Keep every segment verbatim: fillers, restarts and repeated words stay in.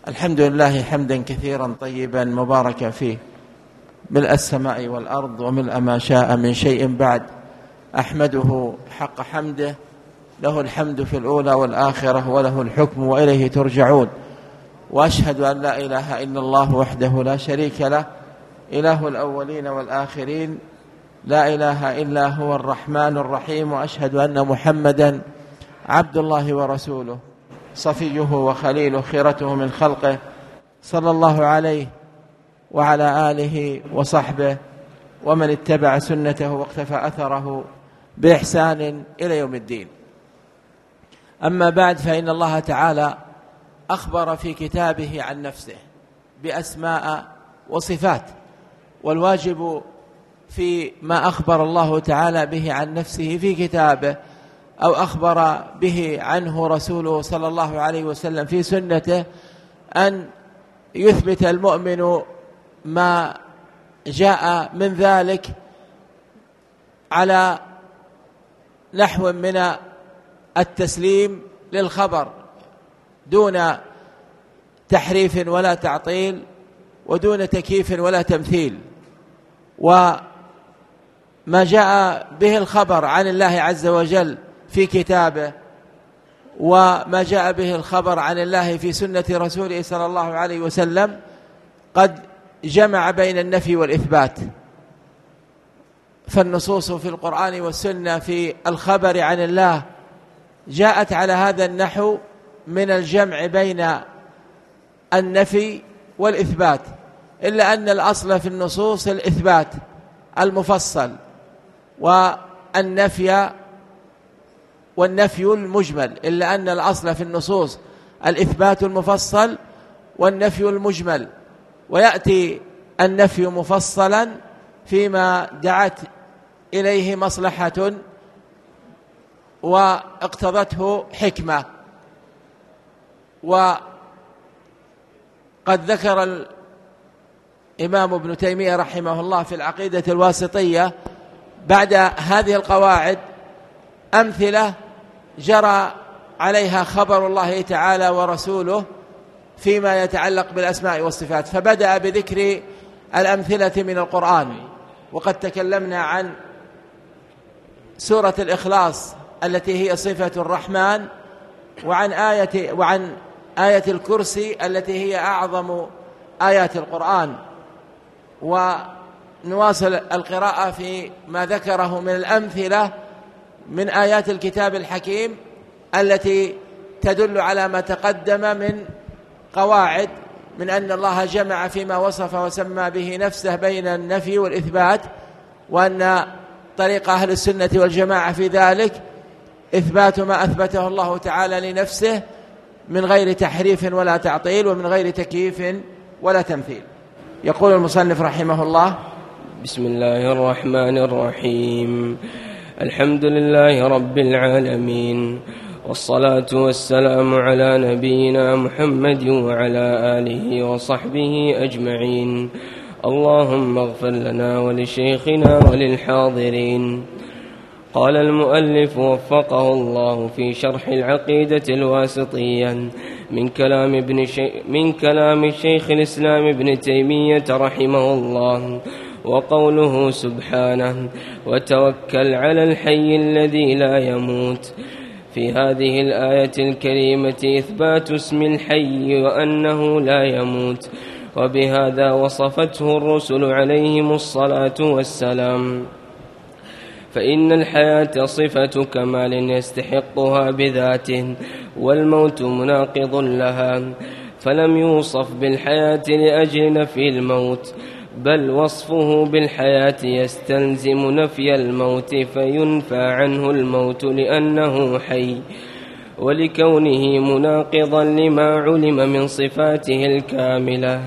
الحمد لله حمدا كثيرا طيبا مباركا فيه، ملء السماء والأرض وملء ما شاء من شيء بعد. أحمده حق حمده، له الحمد في الأولى والآخرة وله الحكم وإليه ترجعون. وأشهد أن لا إله إلا الله وحده لا شريك له، إله الأولين والآخرين، لا إله إلا هو الرحمن الرحيم. وأشهد أن محمدا عبد الله ورسوله، صفيه وخليله، خيرته من خلقه، صلى الله عليه وعلى آله وصحبه ومن اتبع سنته واقتفى أثره بإحسان إلى يوم الدين. أما بعد، فإن الله تعالى أخبر في كتابه عن نفسه بأسماء وصفات، والواجب في ما أخبر الله تعالى به عن نفسه في كتابه أو أخبر به عنه رسوله صلى الله عليه وسلم في سنته أن يثبت المؤمن ما جاء من ذلك على نحو من التسليم للخبر، دون تحريف ولا تعطيل، ودون تكييف ولا تمثيل. وما جاء به الخبر عن الله عز وجل في كتابه، وما جاء به الخبر عن الله في سنة رسوله صلى الله عليه وسلم، قد جمع بين النفي والإثبات. فالنصوص في القرآن والسنة في الخبر عن الله جاءت على هذا النحو من الجمع بين النفي والإثبات، إلا أن الأصل في النصوص الإثبات المفصل والنفي والنفي المجمل، إلا أن الأصل في النصوص الإثبات المفصل والنفي المجمل. ويأتي النفي مفصلا فيما دعت إليه مصلحة واقتضته حكمة. وقد ذكر الإمام ابن تيمية رحمه الله في العقيدة الواسطية بعد هذه القواعد أمثلة جرى عليها خبر الله تعالى ورسوله فيما يتعلق بالأسماء والصفات، فبدأ بذكر الأمثلة من القرآن. وقد تكلمنا عن سورة الإخلاص التي هي صفة الرحمن، وعن آية وعن آية الكرسي التي هي أعظم آيات القرآن. ونواصل القراءة في ما ذكره من الأمثلة من آيات الكتاب الحكيم التي تدل على ما تقدم من قواعد، من أن الله جمع فيما وصف وسمى به نفسه بين النفي والإثبات، وأن طريق أهل السنة والجماعة في ذلك إثبات ما أثبته الله تعالى لنفسه من غير تحريف ولا تعطيل، ومن غير تكييف ولا تمثيل. يقول المصنف رحمه الله: بسم الله الرحمن الرحيم. الحمد لله رب العالمين، والصلاة والسلام على نبينا محمد وعلى آله وصحبه أجمعين. اللهم اغفر لنا ولشيخنا وللحاضرين. قال المؤلف وفقه الله في شرح العقيدة الواسطية من كلام ابن شي... من كلام شيخ الإسلام ابن تيمية رحمه الله، وقوله سبحانه: وتوكل على الحي الذي لا يموت. في هذه الآية الكريمة إثبات اسم الحي وأنه لا يموت، وبهذا وصفته الرسل عليهم الصلاة والسلام. فإن الحياة صفة كمال يستحقها بذاته، والموت مناقض لها، فلم يوصف بالحياة لأجل نفي الموت، بل وصفه بالحياة يستلزم نفي الموت، فينفى عنه الموت لأنه حي، ولكونه مناقضا لما علم من صفاته الكاملة.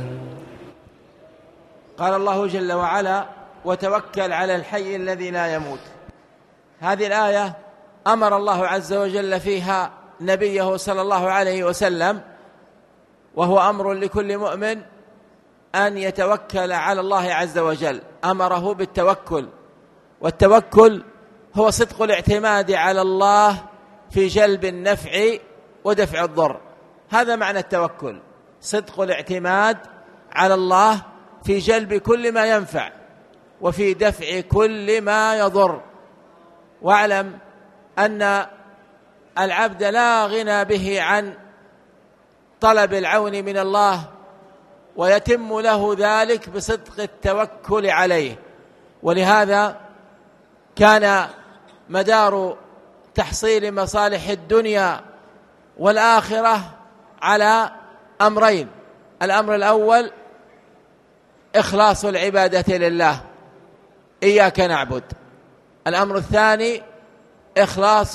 قال الله جل وعلا: وتوكل على الحي الذي لا يموت. هذه الآية أمر الله عز وجل فيها نبيه صلى الله عليه وسلم، وهو أمر لكل مؤمن أن يتوكل على الله عز وجل. أمره بالتوكل، والتوكل هو صدق الاعتماد على الله في جلب النفع ودفع الضر. هذا معنى التوكل. صدق الاعتماد على الله في جلب كل ما ينفع وفي دفع كل ما يضر. واعلم أن العبد لا غنى به عن طلب العون من الله، ويتم له ذلك بصدق التوكل عليه. ولهذا كان مدار تحصيل مصالح الدنيا والآخرة على أمرين: الأمر الأول إخلاص العبادة لله، إياك نعبد. الأمر الثاني إخلاص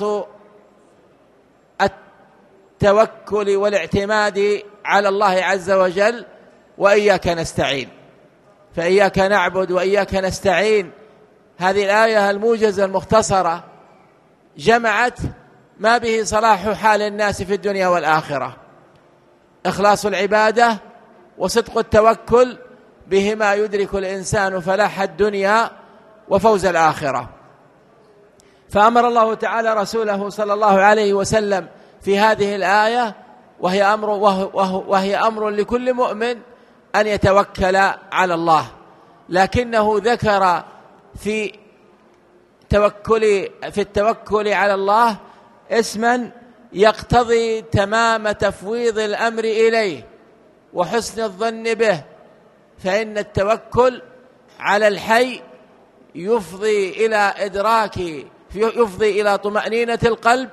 التوكل والاعتماد على الله عز وجل، وإياك نستعين. فإياك نعبد وإياك نستعين، هذه الآية الموجزة المختصرة جمعت ما به صلاح حال الناس في الدنيا والآخرة: إخلاص العبادة وصدق التوكل، بهما يدرك الإنسان فلاح الدنيا وفوز الآخرة. فأمر الله تعالى رسوله صلى الله عليه وسلم في هذه الآية، وهي أمر, وهو وهي أمر لكل مؤمن أن يتوكل على الله، لكنه ذكر في توكل في التوكل على الله اسما يقتضي تمام تفويض الأمر إليه وحسن الظن به، فإن التوكل على الحي يفضي إلى إدراك يفضي إلى طمأنينة القلب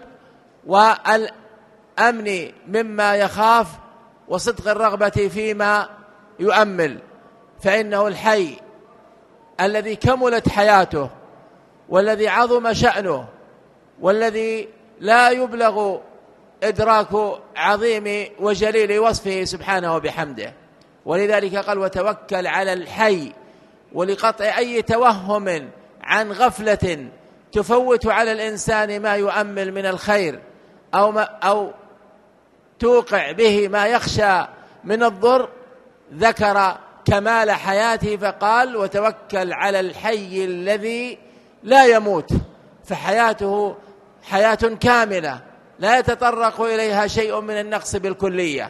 والأمن مما يخاف وصدق الرغبة فيما يؤمل. فإنه الحي الذي كملت حياته والذي عظم شأنه والذي لا يبلغ إدراك عظيم وجليل وصفه سبحانه وبحمده. ولذلك قال: وتوكل على الحي، ولقطع أي توهم عن غفلة تفوت على الإنسان ما يؤمل من الخير أو, ما أو توقع به ما يخشى من الضر. ذكر كمال حياته فقال: وتوكل على الحي الذي لا يموت، فحياته حياة كاملة لا يتطرق إليها شيء من النقص بالكلية.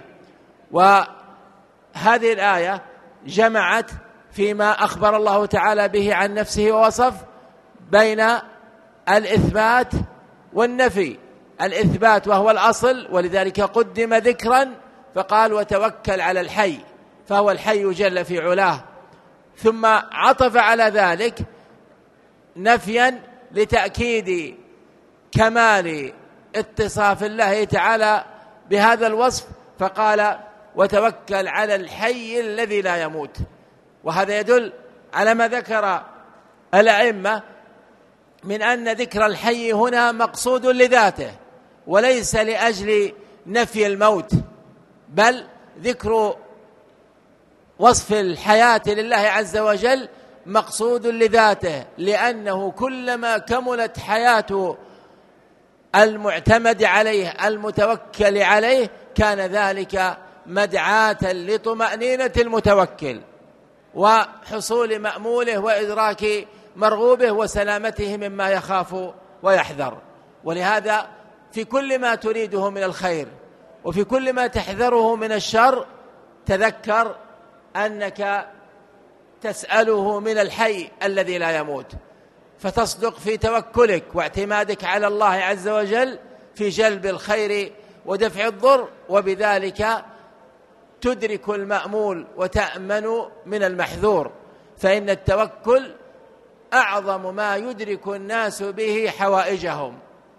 وهذه الآية جمعت فيما أخبر الله تعالى به عن نفسه ووصف بين الإثبات والنفي. الإثبات وهو الأصل، ولذلك قدم ذكرا فقال: وتوكل على الحي، فهو الحي جل في علاه. ثم عطف على ذلك نفيا لتأكيد كمال اتصاف الله تعالى بهذا الوصف، فقال: وتوكل على الحي الذي لا يموت. وهذا يدل على ما ذكر الأئمة من أن ذكر الحي هنا مقصود لذاته وليس لأجل نفي الموت، بل ذكر وصف الحياة لله عز وجل مقصود لذاته، لأنه كلما كملت حياة المعتمد عليه المتوكل عليه كان ذلك مدعاة لطمأنينة المتوكل وحصول مأموله وإدراك مرغوبه وسلامته مما يخاف ويحذر. ولهذا في كل ما تريده من الخير وفي كل ما تحذره من الشر تذكر أنك تسأله من الحي الذي لا يموت، فتصدق في توكلك واعتمادك على الله عز وجل في جلب الخير ودفع الضر، وبذلك تدرك المأمول وتأمن من المحذور. فإن التوكل أعظم ما يدرك الناس به حوائجهم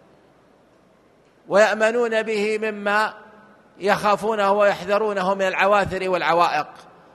ويأمنون به مما يخافونه ويحذرونه من العواثر والعوائق.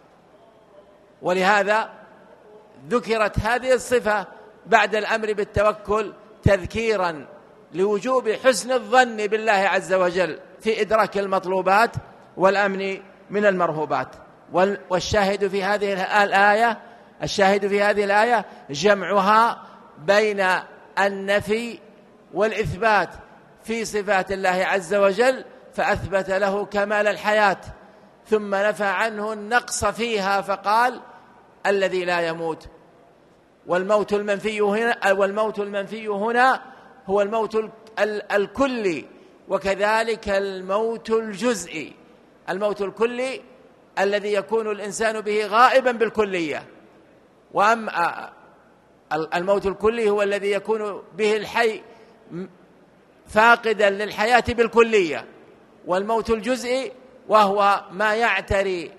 ولهذا ذكرت هذه الصفة بعد الأمر بالتوكل تذكيرا لوجوب حسن الظن بالله عز وجل في إدراك المطلوبات والأمن من المرهوبات. والشاهد في هذه الآية الشاهد في هذه الآية جمعها بين النفي والإثبات في صفات الله عز وجل، فأثبت له كمال الحياة ثم نفى عنه النقص فيها فقال: الذي لا يموت. والموت المنفي هنا والموت المنفي هنا هو الموت الكلي، وكذلك الموت الجزئي. الموت الكلي الذي يكون الإنسان به غائبا بالكلية، وأما الموت الكلي هو الذي يكون به الحي فاقدا للحياة بالكلية. والموت الجزئي وهو ما يعتري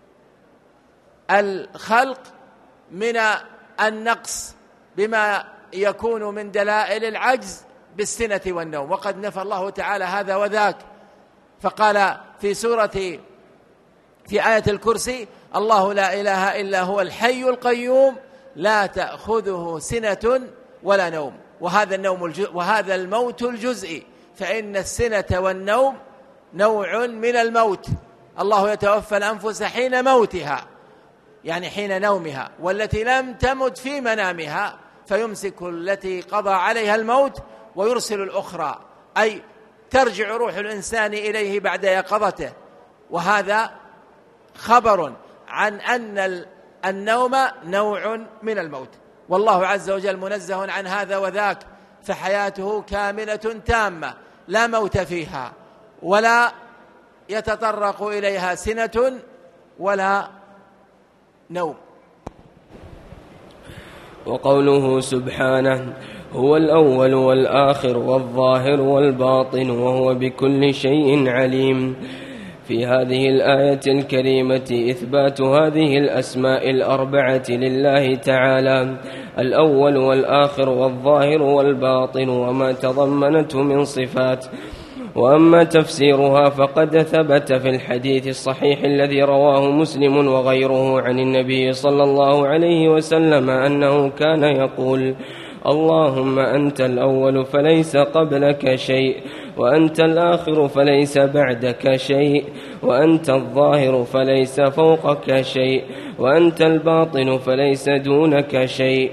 الخلق من النقص بما يكون من دلائل العجز بالسنة والنوم، وقد نفى الله تعالى هذا وذاك، فقال في سورة في آية الكرسي: الله لا إله إلا هو الحي القيوم لا تأخذه سنة ولا نوم. وهذا النوم الج... وهذا الموت الجزئي، فإن السنة والنوم نوع من الموت. الله يتوفى الأنفس حين موتها، يعني حين نومها، والتي لم تمت في منامها فيمسك التي قضى عليها الموت ويرسل الأخرى، أي ترجع روح الإنسان إليه بعد يقظته. وهذا خبر عن أن النوم نوع من الموت، والله عز وجل منزه عن هذا وذاك، فحياته كاملة تامة لا موت فيها ولا يتطرق إليها سنة ولا نوم. وقوله سبحانه: هو الأول والآخر والظاهر والباطن وهو بكل شيء عليم. في هذه الآية الكريمة إثبات هذه الأسماء الأربعة لله تعالى: الأول والآخر والظاهر والباطن وما تضمنته من صفات. وأما تفسيرها فقد ثبت في الحديث الصحيح الذي رواه مسلم وغيره عن النبي صلى الله عليه وسلم أنه كان يقول: اللهم أنت الأول فليس قبلك شيء، وأنت الآخر فليس بعدك شيء، وأنت الظاهر فليس فوقك شيء، وأنت الباطن فليس دونك شيء.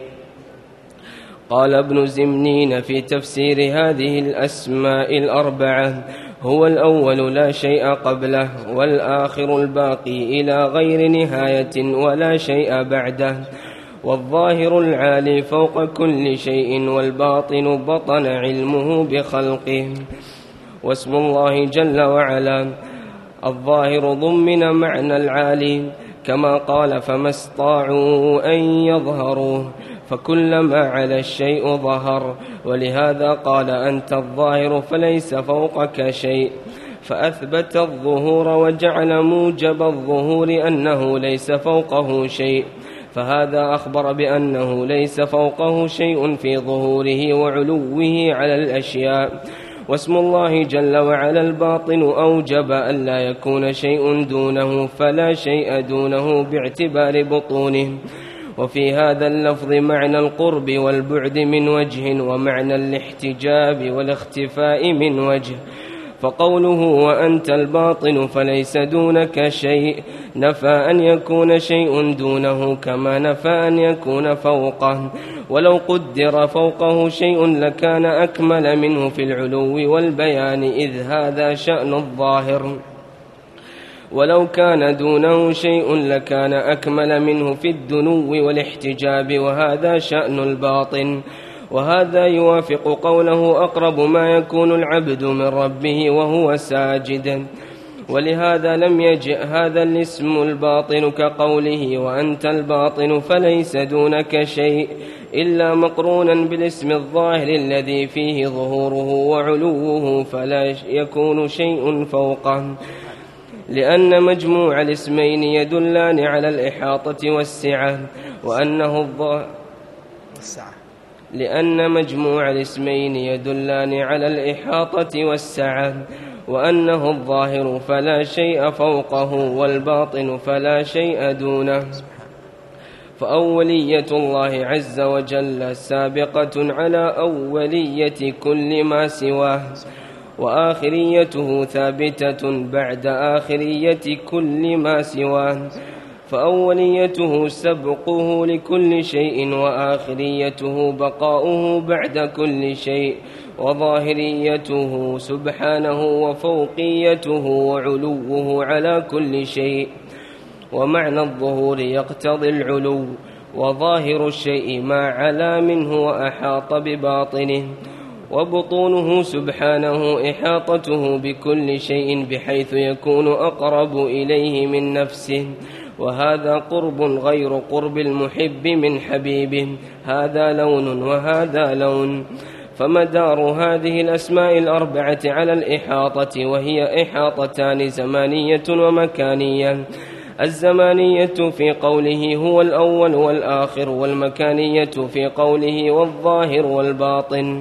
قال ابن زمنين في تفسير هذه الأسماء الأربعة: هو الأول لا شيء قبله، والآخر الباقي إلى غير نهاية ولا شيء بعده، والظاهر العالي فوق كل شيء، والباطن بطن علمه بخلقه. واسم الله جل وعلا الظاهر ضمن معنى العالي، كما قال: فما استطاعوا أن يظهروه، فكلما على الشيء ظهر. ولهذا قال: أنت الظاهر فليس فوقك شيء، فأثبت الظهور وجعل موجب الظهور أنه ليس فوقه شيء، فهذا أخبر بأنه ليس فوقه شيء في ظهوره وعلوه على الأشياء. واسم الله جل وعلا الباطن أوجب أن لا يكون شيء دونه، فلا شيء دونه باعتبار بطونه. وفي هذا اللفظ معنى القرب والبعد من وجه، ومعنى الاحتجاب والاختفاء من وجه. فقوله وأنت الباطن فليس دونك شيء نفى أن يكون شيء دونه، كما نفى أن يكون فوقه. ولو قدر فوقه شيء لكان أكمل منه في العلو والبيان، إذ هذا شأن الظاهر. ولو كان دونه شيء لكان أكمل منه في الدنو والاحتجاب، وهذا شأن الباطن. وهذا يوافق قوله: أقرب ما يكون العبد من ربه وهو ساجد. ولهذا لم يجئ هذا الاسم الباطن كقوله وأنت الباطن فليس دونك شيء، إلا مقرونا بالاسم الظاهر الذي فيه ظهوره وعلوه، فلا يكون شيء فوقه، لأن مجموع الاسمين يدلان على الإحاطة والسعة، وأنه الظاهر لأن مجموع الاسمين يدلان على الإحاطة والسعة، وأنه الظاهر فلا شيء فوقه، والباطن فلا شيء دونه. فأولية الله عز وجل سابقة على أولية كل ما سواه، وآخريته ثابتة بعد آخرية كل ما سواه. فأوليته سبقه لكل شيء، وآخريته بقاؤه بعد كل شيء، وظاهريته سبحانه وفوقيته وعلوه على كل شيء. ومعنى الظهور يقتضي العلو، وظاهر الشيء ما علا منه وأحاط بباطنه. وبطونه سبحانه إحاطته بكل شيء بحيث يكون أقرب إليه من نفسه، وهذا قرب غير قرب المحب من حبيبه، هذا لون وهذا لون. فمدار هذه الأسماء الأربعة على الإحاطة، وهي إحاطتان زمانية ومكانية. الزمانية في قوله هو الأول والآخر، والمكانية في قوله والظاهر والباطن.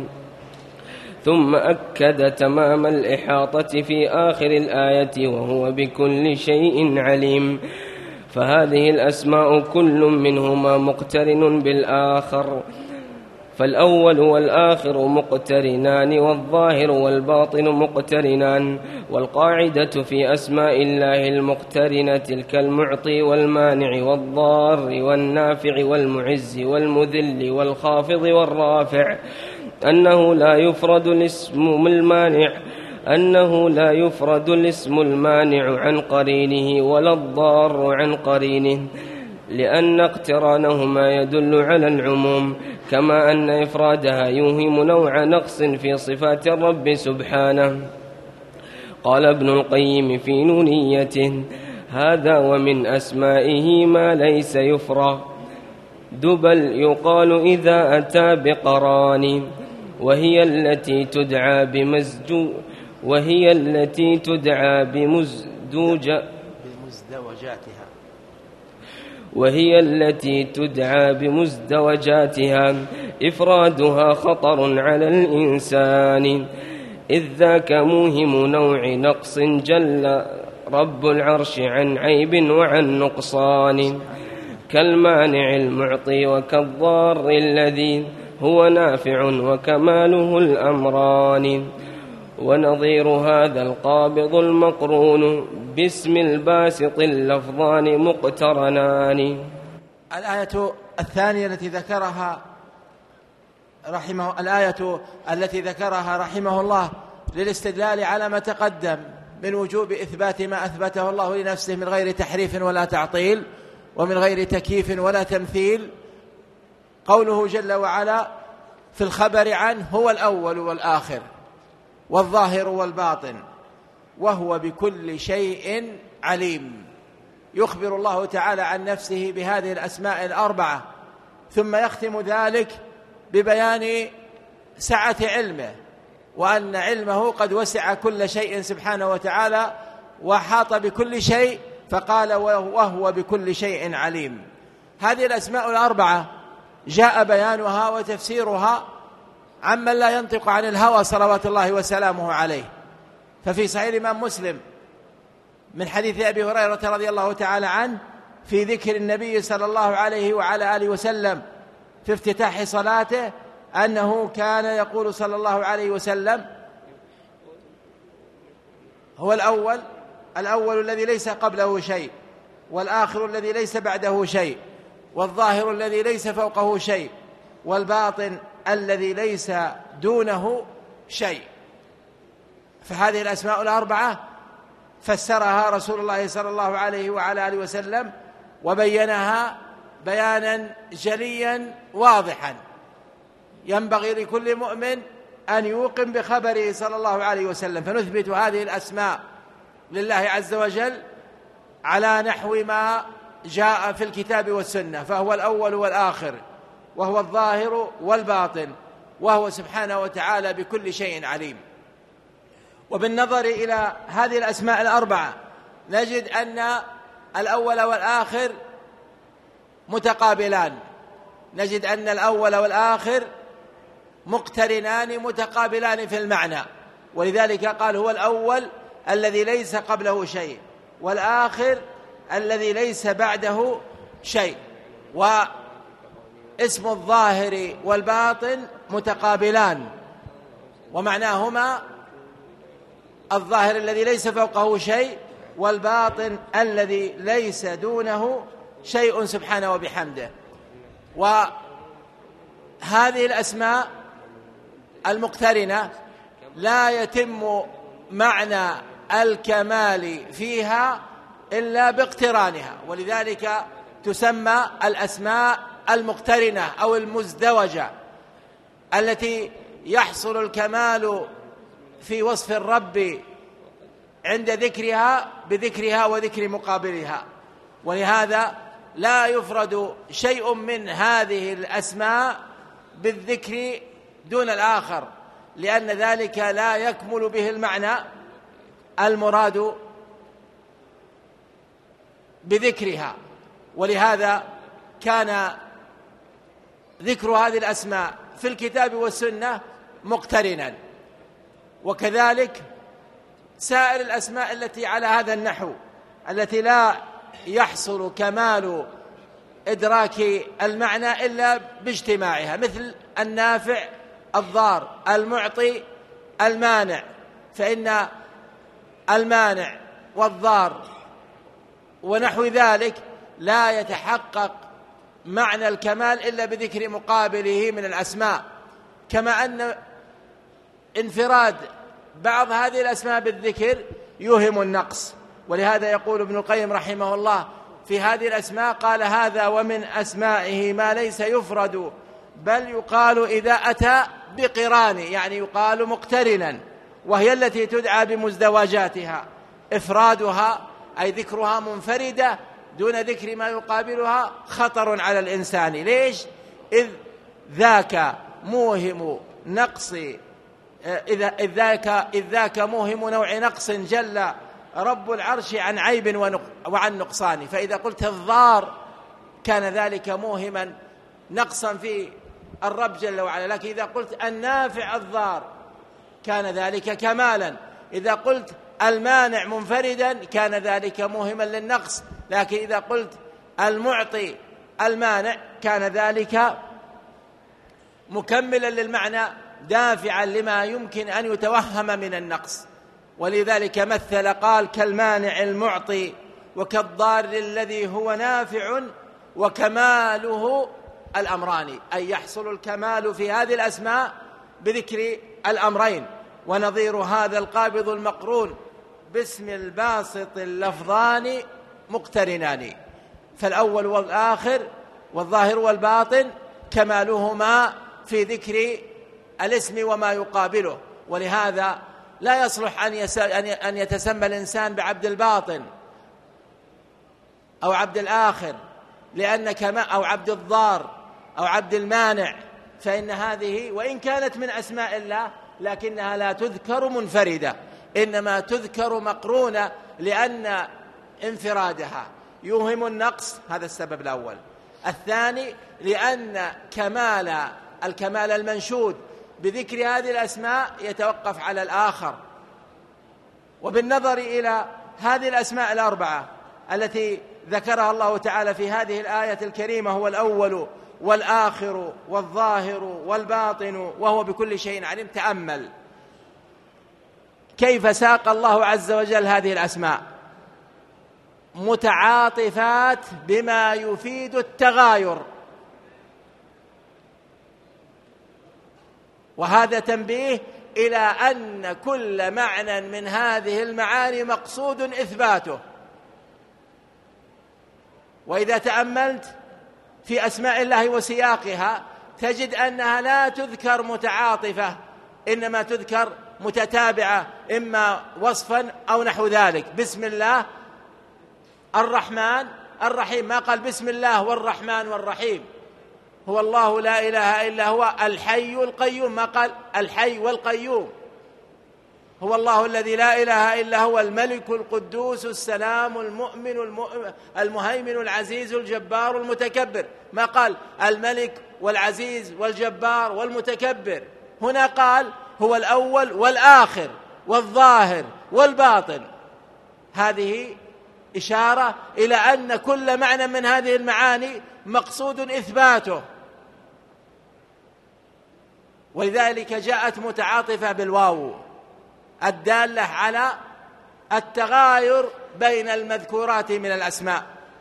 ثم أكد تمام الإحاطة في آخر الآية وهو بكل شيء عليم. فهذه الأسماء كل منهما مقترن بالآخر، فالأول والآخر مقترنان، والظاهر والباطن مقترنان. والقاعدة في أسماء الله المقترنة تلك المعطي والمانع والضار والنافع والمعز والمذل والخافض والرافع، أنه لا يفرد الاسم المانع أنه لا يفرد الاسم المانع عن قرينه ولا الضار عن قرينه، لأن اقترانهما يدل على العموم، كما أن إفرادها يوهم نوع نقص في صفات الرب سبحانه. قال ابن القيم في نونيته: هذا ومن أسمائه ما ليس يفرى، دبل يقال إذا أتى بقران، وهي التي تدعى بمزجو وهي التي تدعى بمزدوجة بمزدوجاتها وهي التي تدعى بمزدوجاتها. إفرادها خطر على الإنسان، إذ ذاك موهم نوع نقص جل رب العرش عن عيب وعن نقصان، كالمانع المعطي وكالضار الذي هو نافع وكماله الأمران. ونظير هذا القابض المقرون باسم الباسط اللفظان مقترنان. الآية الثانية التي ذكرها رحمه الآية التي ذكرها رحمه الله للاستدلال على ما تقدم من وجوب إثبات ما أثبته الله لنفسه من غير تحريف ولا تعطيل ومن غير تكييف ولا تمثيل، قوله جل وعلا في الخبر عنه: هو الأول والآخر والظاهر والباطن وهو بكل شيء عليم. يخبر الله تعالى عن نفسه بهذه الأسماء الأربعة، ثم يختم ذلك ببيان سعة علمه، وأن علمه قد وسع كل شيء سبحانه وتعالى وحاط بكل شيء، فقال: وهو بكل شيء عليم. هذه الأسماء الأربعة جاء بيانها وتفسيرها عمن لا ينطق عن الهوى صلوات الله وسلامه عليه. ففي صحيح الإمام مسلم من حديث أبي هريرة رضي الله تعالى عنه في ذكر النبي صلى الله عليه وعلى آله وسلم في افتتاح صلاته أنه كان يقول صلى الله عليه وسلم: هو الأول الأول الذي ليس قبله شيء، والآخر الذي ليس بعده شيء، والظاهر الذي ليس فوقه شيء، والباطن الذي ليس دونه شيء. فهذه الأسماء الأربعة فسرها رسول الله صلى الله عليه وعلى آله وسلم وبينها بيانا جليا واضحا، ينبغي لكل مؤمن أن يوقن بخبره صلى الله عليه وسلم. فنثبت هذه الأسماء لله عز وجل على نحو ما جاء في الكتاب والسنة، فهو الأول والآخر، وهو الظاهر والباطن، وهو سبحانه وتعالى بكل شيء عليم. وبالنظر إلى هذه الأسماء الأربعة نجد أن الأول والآخر متقابلان، نجد أن الأول والآخر مقترنان متقابلان في المعنى، ولذلك قال: هو الأول الذي ليس قبله شيء، والآخر الذي ليس بعده شيء. واسم الظاهر والباطن متقابلان، ومعناهما الظاهر الذي ليس فوقه شيء، والباطن الذي ليس دونه شيء سبحانه وبحمده. وهذه الأسماء المقترنة لا يتم معنى الكمال فيها إلا باقترانها، ولذلك تسمى الأسماء المقترنة أو المزدوجة، التي يحصل الكمال في وصف الرب عند ذكرها بذكرها وذكر مقابلها، ولهذا لا يفرد شيء من هذه الأسماء بالذكر دون الآخر، لأن ذلك لا يكمل به المعنى المراد بذكرها. ولهذا كان ذكر هذه الأسماء في الكتاب والسنة مقترنا، وكذلك سائر الأسماء التي على هذا النحو التي لا يحصل كمال إدراك المعنى إلا باجتماعها، مثل النافع، الضار، المعطي، المانع، فإن المانع والضار ونحو ذلك لا يتحقق معنى الكمال إلا بذكر مقابله من الأسماء، كما أن انفراد بعض هذه الأسماء بالذكر يوهم النقص. ولهذا يقول ابن القيم رحمه الله في هذه الأسماء، قال: هذا ومن أسمائه ما ليس يفرد، بل يقال إذا أتى بقران، يعني يقال مقترنا، وهي التي تدعى بمزدوجاتها. إفرادها أي ذكرها منفردة دون ذكر ما يقابلها خطر على الإنسان. ليش؟ إذ ذاك موهم نقص إذا إذ ذاك إذ ذاك موهم نوع نقص جل رب العرش عن عيب وعن نقصان. فإذا قلت الضار كان ذلك موهما نقصا في الرب جل وعلا، لكن إذا قلت النافع الضار كان ذلك كمالا. إذا قلت المانع منفردا كان ذلك موهما للنقص، لكن إذا قلت المعطي المانع كان ذلك مكملا للمعنى دافعا لما يمكن أن يتوهم من النقص. ولذلك مثل قال: كالمانع المعطي وكالضار الذي هو نافع وكماله الأمران، أي يحصل الكمال في هذه الأسماء بذكر الأمرين. ونظير هذا القابض المقرون باسم الباسط اللفظان مقترنان، فالأول والآخر والظاهر والباطن كمالهما في ذكر الاسم وما يقابله. ولهذا لا يصلح أن يتسمى الإنسان بعبد الباطن أو عبد الآخر، لأن كما أو عبد الضار أو عبد المانع، فإن هذه وإن كانت من أسماء الله لكنها لا تذكر منفردة، إنما تذكر مقرونة، لأن انفرادها يوهم النقص، هذا السبب الأول. الثاني لأن كمال الكمال المنشود بذكر هذه الأسماء يتوقف على الآخر. وبالنظر إلى هذه الأسماء الأربعة التي ذكرها الله تعالى في هذه الآية الكريمة، هو الأول والآخر والظاهر والباطن وهو بكل شيء عليم، تأمل كيف ساق الله عز وجل هذه الأسماء متعاطفات بما يفيد التغاير. وهذا تنبيه إلى أن كل معنى من هذه المعاني مقصود إثباته. وإذا تأملت في أسماء الله وسياقها تجد أنها لا تذكر متعاطفة، إنما تذكر متتابعة، إما وصفا أو نحو ذلك. بسم الله الرحمن الرحيم، ما قال بسم الله والرحمن والرحيم. هو الله لا إله إلا هو الحي القيوم، ما قال الحي والقيوم. هو الله الذي لا إله إلا هو الملك القدوس السلام المؤمن المهيمن العزيز الجبار المتكبر، ما قال الملك والعزيز والجبار والمتكبر. هنا قال هو الأول والآخر والظاهر والباطن. هذه إشارة إلى أن كل معنى من هذه المعاني مقصود إثباته، ولذلك جاءت متعاطفة بالواو الدالة على التغاير بين المذكورات من الأسماء.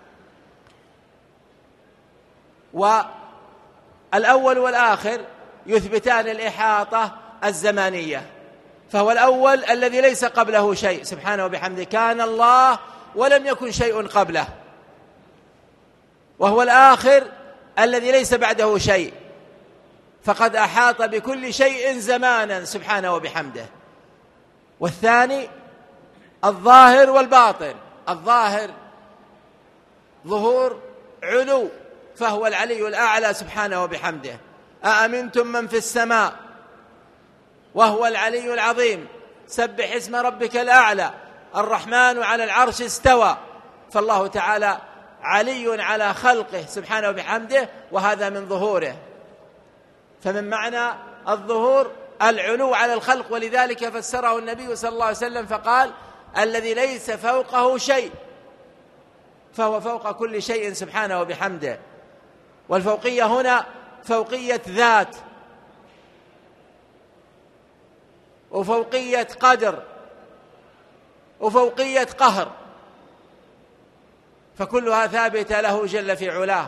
والأول والآخر يثبتان الإحاطة الزمانية، فهو الأول الذي ليس قبله شيء سبحانه وبحمده، كان الله ولم يكن شيء قبله، وهو الآخر الذي ليس بعده شيء، فقد أحاط بكل شيء زمانا سبحانه وبحمده. والثاني الظاهر والباطن. الظاهر ظهور علو، فهو العلي الأعلى سبحانه وبحمده. أأمنتم من في السماء وهو العلي العظيم، سبح اسم ربك الأعلى، الرحمن على العرش استوى. فالله تعالى علي على خلقه سبحانه وبحمده، وهذا من ظهوره. فمن معنى الظهور العلو على الخلق، ولذلك فسره النبي صلى الله عليه وسلم فقال: الذي ليس فوقه شيء فهو فوق كل شيء سبحانه وبحمده. والفوقية هنا فوقية ذات، وفوقية قدر، وفوقية قهر، فكلها ثابتة له جل في علاه.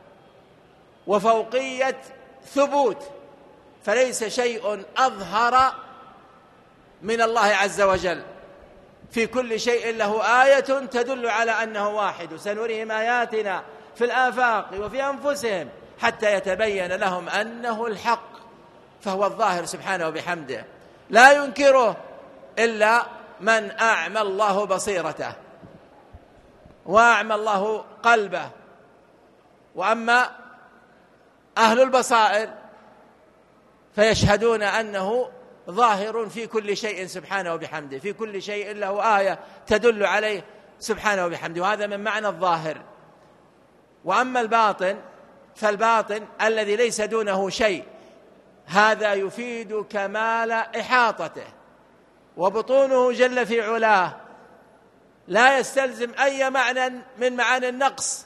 وفوقية ثبوت، فليس شيء أظهر من الله عز وجل. في كل شيء له آية تدل على أنه واحد، سنريهم آياتنا في الآفاق وفي أنفسهم حتى يتبين لهم أنه الحق. فهو الظاهر سبحانه وبحمده، لا ينكره إلا من أعمى الله بصيرته وأعمى الله قلبه. وأما أهل البصائر فيشهدون أنه ظاهر في كل شيء سبحانه وبحمده، في كل شيء له آية تدل عليه سبحانه وبحمده، وهذا من معنى الظاهر. وأما الباطن فالباطن الذي ليس دونه شيء، هذا يفيد كمال إحاطته. وبطونه جل في علاه لا يستلزم أي معنى من معاني النقص،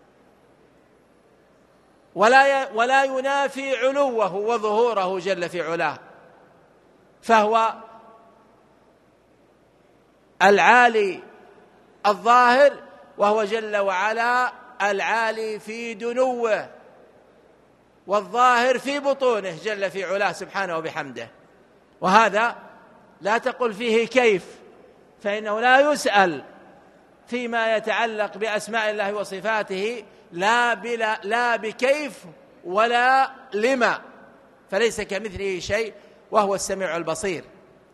ولا ولا ينافي علوه وظهوره جل في علاه، فهو العالي الظاهر، وهو جل وعلا العالي في دنوه، والظاهر في بطونه جل في علاه سبحانه وبحمده. وهذا لا تقل فيه كيف، فإنه لا يسأل فيما يتعلق بأسماء الله وصفاته لا بلا لا بكيف ولا لما، فليس كمثله شيء وهو السميع البصير.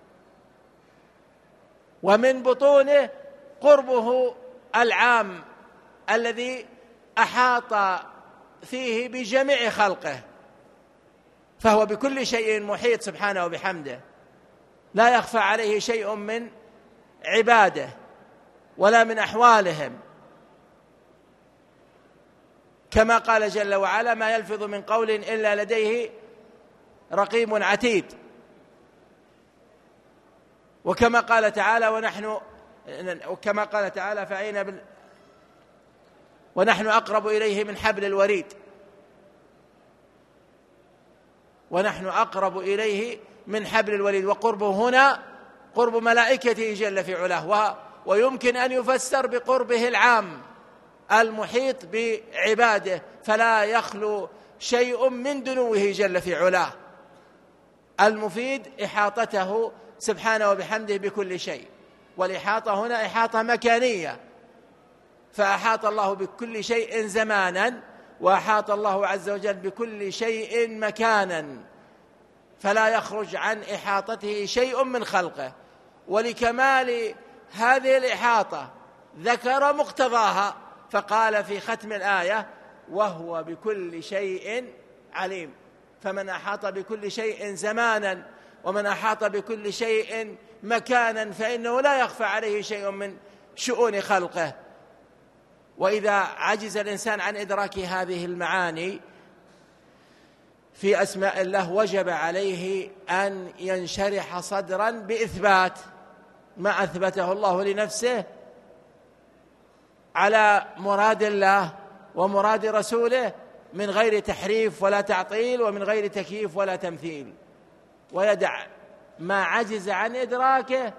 ومن بطونه قربه العام الذي أحاط فيه بجميع خلقه، فهو بكل شيء محيط سبحانه وبحمده، لا يخفى عليه شيء من عباده ولا من أحوالهم، كما قال جل وعلا: ما يلفظ من قول إلا لديه رقيب عتيد. وكما قال تعالى: ونحن وكما قال تعالى فعينا بال ونحن أقرب إليه من حبل الوريد. ونحن أقرب إليه من حبل الوريد. وقربه هنا قرب ملائكته جل في علاه، ويمكن أن يفسر بقربه العام المحيط بعباده، فلا يخلو شيء من دنوه جل في علاه، المفيد إحاطته سبحانه وبحمده بكل شيء. والإحاطة هنا إحاطة مكانية، فأحاط الله بكل شيء زمانا، وأحاط الله عز وجل بكل شيء مكانا، فلا يخرج عن إحاطته شيء من خلقه. ولكمال هذه الإحاطة ذكر مقتضاها فقال في ختم الآية: وهو بكل شيء عليم. فمن أحاط بكل شيء زمانا ومن أحاط بكل شيء مكانا فإنه لا يخفى عليه شيء من شؤون خلقه. وإذا عجز الإنسان عن إدراك هذه المعاني في أسماء الله وجب عليه أن ينشرح صدرا بإثبات ما أثبته الله لنفسه على مراد الله ومراد رسوله، من غير تحريف ولا تعطيل، ومن غير تكييف ولا تمثيل، ويدع ما عجز عن إدراكه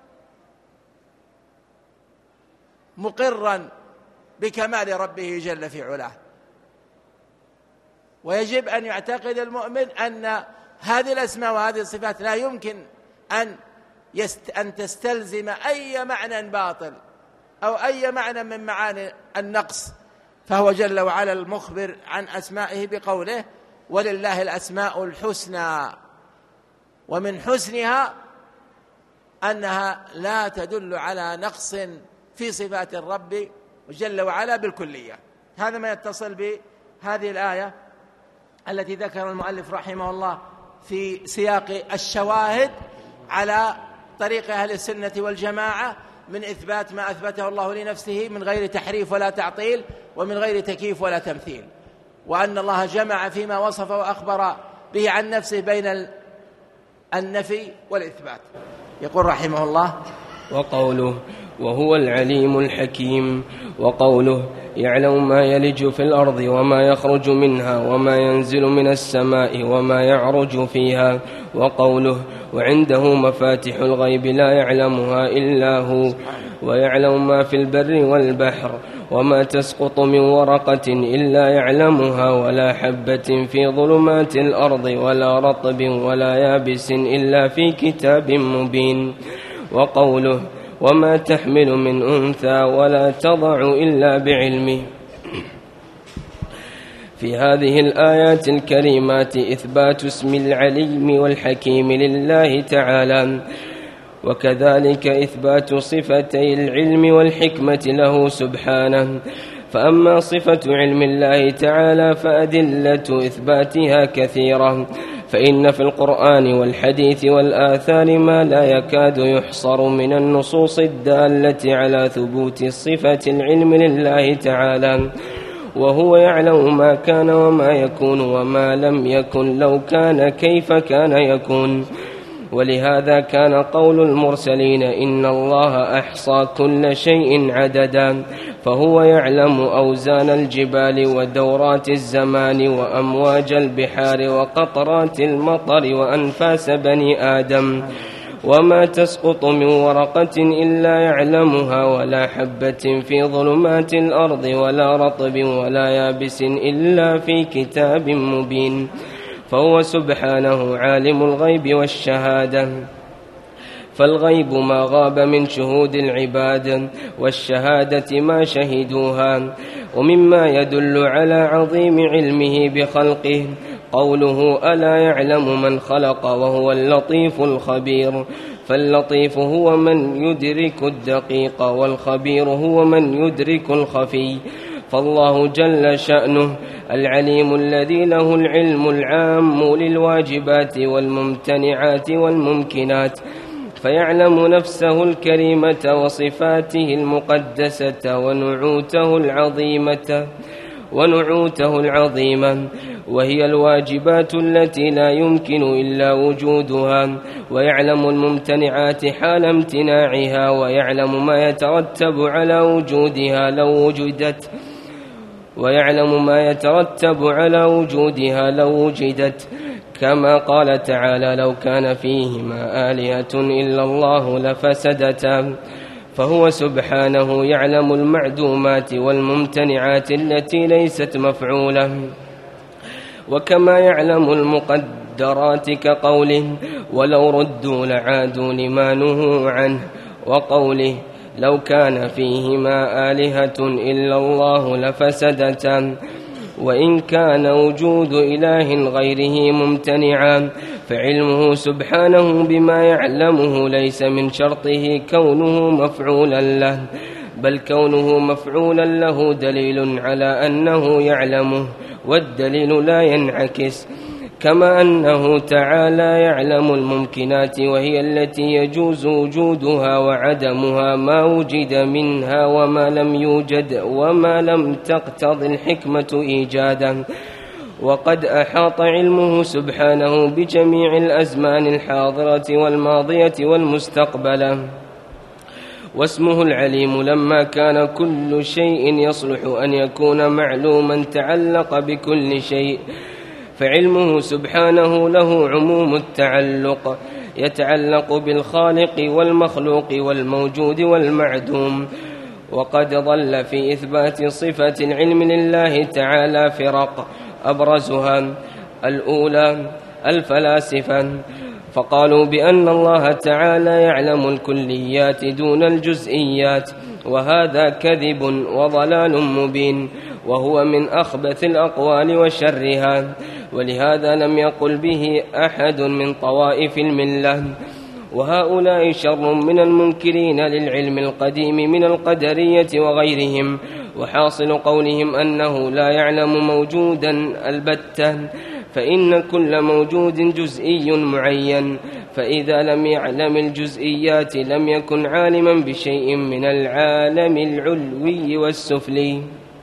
مقرا بكمال ربه جل في علاه. ويجب أن يعتقد المؤمن أن هذه الأسماء وهذه الصفات لا يمكن أن يست أن تستلزم أي معنى باطل أو أي معنى من معاني النقص، فهو جل وعلا المخبر عن أسمائه بقوله: ولله الأسماء الحسنى، ومن حسنها أنها لا تدل على نقص في صفات الرب جل وعلا بالكلية. هذا ما يتصل بهذه الآية التي ذكر المؤلف رحمه الله في سياق الشواهد على طريق أهل السنة والجماعة من إثبات ما أثبته الله لنفسه من غير تحريف ولا تعطيل ومن غير تكييف ولا تمثيل، وأن الله جمع فيما وصف وأخبر به عن نفسه بين النفي والإثبات. يقول رحمه الله: وقوله وهو العليم الحكيم، وقوله يعلم ما يلج في الأرض وما يخرج منها وما ينزل من السماء وما يعرج فيها، وقوله وعنده مفاتح الغيب لا يعلمها إلا هو، ويعلم ما في البر والبحر وما تسقط من ورقة إلا يعلمها ولا حبة في ظلمات الأرض ولا رطب ولا يابس إلا في كتاب مبين، وقوله وما تحمل من أنثى ولا تضع إلا بعلمه. في هذه الآيات الكريمات إثبات اسم العليم والحكيم لله تعالى، وكذلك إثبات صفتي العلم والحكمة له سبحانه. فأما صفة علم الله تعالى فأدلة إثباتها كثيرة، فإن في القرآن والحديث والآثار ما لا يكاد يحصر من النصوص الدالة على ثبوت صفة العلم لله تعالى، وهو يعلم ما كان وما يكون وما لم يكن لو كان كيف كان يكون. ولهذا كان قول المرسلين إن الله أحصى كل شيء عددا، فهو يعلم أوزان الجبال ودورات الزمان وأمواج البحار وقطرات المطر وأنفاس بني آدم، وما تسقط من ورقة إلا يعلمها ولا حبة في ظلمات الأرض ولا رطب ولا يابس إلا في كتاب مبين. فهو سبحانه عالم الغيب والشهادة، فالغيب ما غاب من شهود العباد، والشهادة ما شهدوها. ومما يدل على عظيم علمه بخلقه قوله ألا يعلم من خلق وهو اللطيف الخبير، فاللطيف هو من يدرك الدقيق والخبير هو من يدرك الخفي. فالله جل شأنه العليم الذي له العلم العام للواجبات والممتنعات والممكنات، فيعلم نفسه الكريمة وصفاته المقدسة ونعوته العظيمة ونعوته العظيمة وهي الواجبات التي لا يمكن إلا وجودها، ويعلم الممتنعات حال امتناعها، ويعلم ما يترتب على وجودها لو وجدت ويعلم ما يترتب على وجودها لو وجدت، كما قال تعالى لو كان فيهما آلهة إلا الله لفسدتا. فهو سبحانه يعلم المعدومات والممتنعات التي ليست مفعولة، وكما يعلم المقدرات كقوله ولو ردوا لعادوا لما نهوا عنه، وقوله لو كان فيهما آلهة إلا الله لفسدتا. وإن كان وجود إله غيره ممتنعا فعلمه سبحانه بما يعلمه ليس من شرطه كونه مفعولا له، بل كونه مفعولا له دليل على أنه يعلمه، والدليل لا ينعكس. كما أنه تعالى يعلم الممكنات وهي التي يجوز وجودها وعدمها ما وجد منها وما لم يوجد وما لم تقتضي الحكمة إيجادا، وقد أحاط علمه سبحانه بجميع الأزمان الحاضرة والماضية والمستقبلة. واسمه العليم لما كان كل شيء يصلح أن يكون معلوما تعلق بكل شيء، فعلمه سبحانه له عموم التعلق يتعلق بالخالق والمخلوق والموجود والمعدوم. وقد ضل في إثبات صفة العلم لله تعالى فرق، أبرزها الأولى الفلاسفة، فقالوا بأن الله تعالى يعلم الكليات دون الجزئيات، وهذا كذب وضلال مبين. وهو من أخبث الأقوال وشرها، ولهذا لم يقل به أحد من طوائف الملة. وهؤلاء شر من المنكرين للعلم القديم من القدرية وغيرهم، وحاصل قولهم أنه لا يعلم موجودا البتة، فإن كل موجود جزئي معين، فإذا لم يعلم الجزئيات لم يكن عالما بشيء من العالم العلوي والسفلي.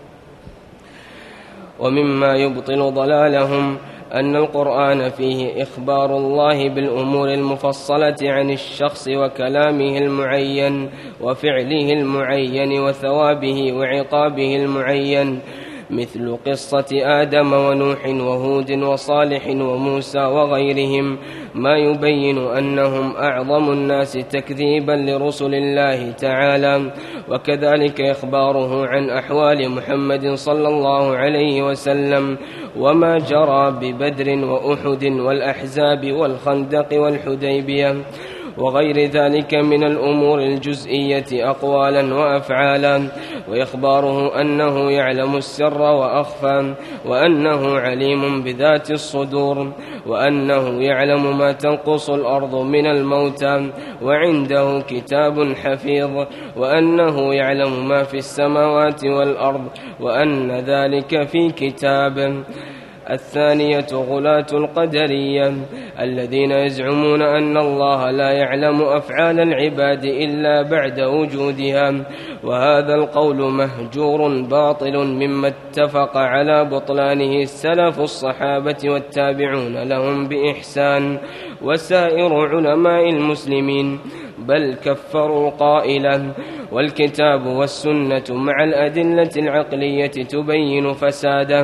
ومما يبطل ضلالهم أن القرآن فيه إخبار الله بالأمور المفصلة عن الشخص وكلامه المعين وفعله المعين وثوابه وعقابه المعين، مثل قصة آدم ونوح وهود وصالح وموسى وغيرهم، ما يبين أنهم أعظم الناس تكذيبا لرسل الله تعالى. وكذلك إخباره عن أحوال محمد صلى الله عليه وسلم وما جرى ببدر وأحد والأحزاب والخندق والحديبية وغير ذلك من الأمور الجزئية أقوالا وأفعالا، وإخباره أنه يعلم السر وأخفى، وأنه عليم بذات الصدور، وأنه يعلم ما تنقص الأرض من الموتى، وعنده كتاب حفيظ، وأنه يعلم ما في السماوات والأرض، وأن ذلك في كتاب. الثانية غلاة القدرية الذين يزعمون أن الله لا يعلم أفعال العباد إلا بعد وجودها، وهذا القول مهجور باطل مما اتفق على بطلانه السلف الصحابة والتابعون لهم بإحسان وسائر علماء المسلمين، بل كفروا قائلا. والكتاب والسنة مع الأدلة العقلية تبين فساده.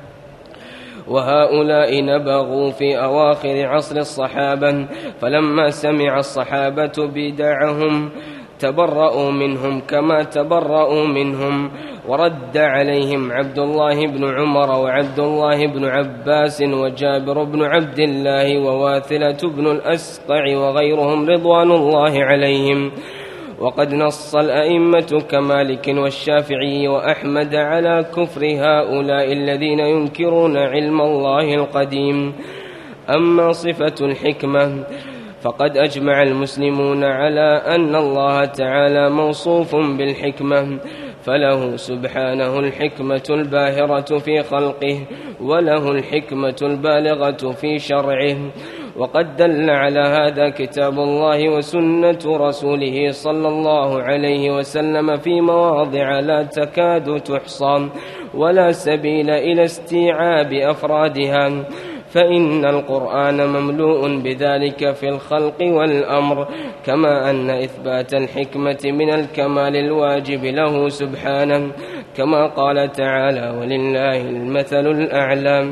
وهؤلاء نبغوا في أواخر عصر الصحابة، فلما سمع الصحابة بدعهم تبرؤوا منهم كما تبرؤوا منهم، ورد عليهم عبد الله بن عمر وعبد الله بن عباس وجابر بن عبد الله وواثلة بن الأسقع وغيرهم رضوان الله عليهم. وقد نص الأئمة كمالك والشافعي وأحمد على كفر هؤلاء الذين ينكرون علم الله القديم. أما صفة الحكمة فقد أجمع المسلمون على أن الله تعالى موصوف بالحكمة، فله سبحانه الحكمة الباهرة في خلقه، وله الحكمة البالغة في شرعه. وقد دل على هذا كتاب الله وسنة رسوله صلى الله عليه وسلم في مواضع لا تكاد تحصى ولا سبيل إلى استيعاب أفرادها، فإن القرآن مملوء بذلك في الخلق والأمر، كما أن إثبات الحكمة من الكمال الواجب له سبحانه، كما قال تعالى: ولله المثل الأعلى.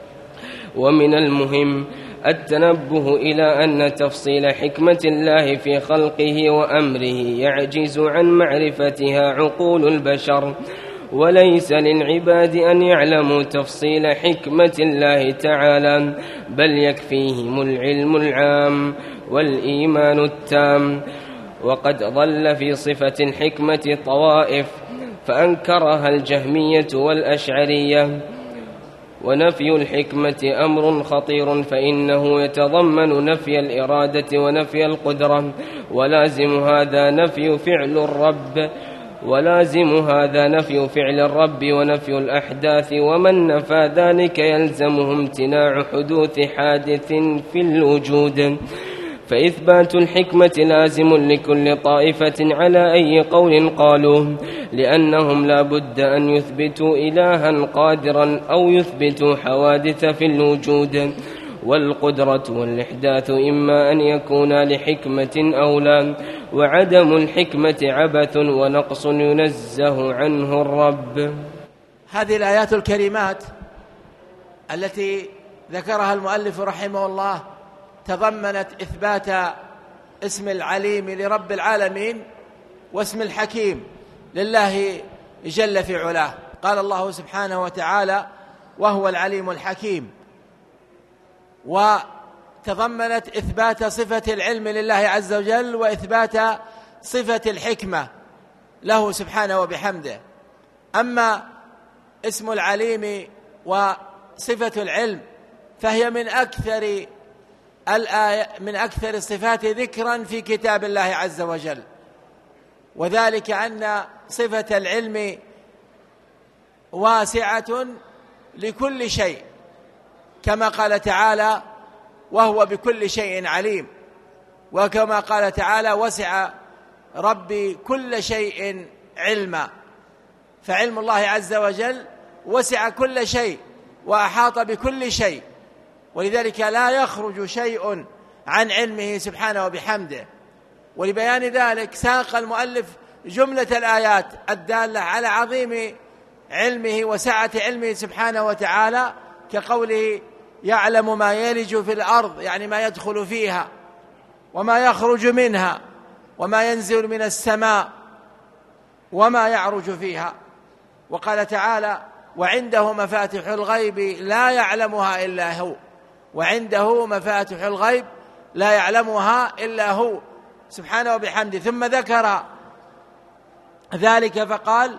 ومن المهم التنبه إلى أن تفصيل حكمة الله في خلقه وأمره يعجز عن معرفتها عقول البشر، وليس للعباد أن يعلموا تفصيل حكمة الله تعالى، بل يكفيهم العلم العام والإيمان التام. وقد ضل في صفة الحكمة طوائف فأنكرها الجهمية والأشعرية. ونفي الحكمة أمر خطير، فإنه يتضمن نفي الإرادة ونفي القدرة، ولازم هذا نفي فعل الرب ولازم هذا نفي فعل الرب ونفي الأحداث، ومن نفى ذلك يلزمه امتناع حدوث حادث في الوجود. فإثبات الحكمة لازم لكل طائفة على أي قول قالوه، لأنهم لا بد أن يثبتوا إلها قادرا أو يثبتوا حوادث في الوجود. والقدرة والإحداث إما أن يكون لحكمة أو لا، وعدم الحكمة عبث ونقص ينزه عنه الرب. هذه الآيات الكريمات التي ذكرها المؤلف رحمه الله تضمنت إثبات اسم العليم لرب العالمين واسم الحكيم لله جل في علاه. قال الله سبحانه وتعالى: وهو العليم الحكيم. وتضمنت إثبات صفة العلم لله عز وجل وإثبات صفة الحكمة له سبحانه وبحمده. أما اسم العليم وصفة العلم، فهي من أكثر الآية من أكثر الصفات ذكرا في كتاب الله عز وجل، وذلك أن صفة العلم واسعة لكل شيء، كما قال تعالى: وهو بكل شيء عليم، وكما قال تعالى: وسع ربي كل شيء علما. فعلم الله عز وجل وسع كل شيء وأحاط بكل شيء، ولذلك لا يخرج شيء عن علمه سبحانه وبحمده. ولبيان ذلك ساق المؤلف جملة الآيات الدالة على عظيم علمه وسعة علمه سبحانه وتعالى، كقوله: يعلم ما يلج في الأرض، يعني ما يدخل فيها، وما يخرج منها، وما ينزل من السماء، وما يعرج فيها. وقال تعالى: وعنده مفاتح الغيب لا يعلمها إلا هو، وعنده مفاتح الغيب لا يعلمها إلا هو سبحانه وبحمده. ثم ذكر ذلك فقال: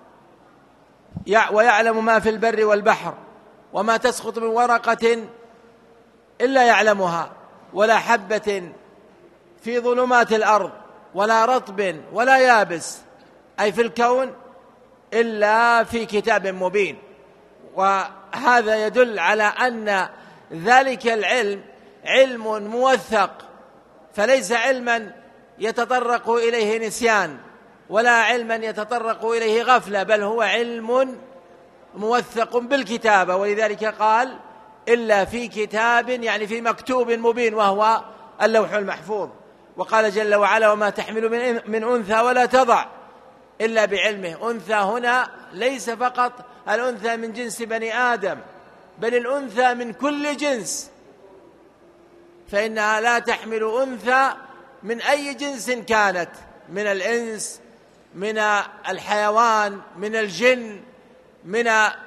ويعلم ما في البر والبحر، وما تسقط من ورقة إلا يعلمها، ولا حبة في ظلمات الأرض، ولا رطب ولا يابس، أي في الكون، إلا في كتاب مبين. وهذا يدل على أن ذلك العلم علم موثق، فليس علما يتطرق إليه نسيان، ولا علما يتطرق إليه غفلة، بل هو علم موثق بالكتابة. ولذلك قال: إلا في كتاب، يعني في مكتوب مبين، وهو اللوح المحفوظ. وقال جل وعلا: وما تحمل من أنثى ولا تضع إلا بعلمه. أنثى هنا ليس فقط الأنثى من جنس بني آدم، بل الأنثى من كل جنس، فإنها لا تحمل أنثى من أي جنس كانت، من الإنس، من الحيوان، من الجن، من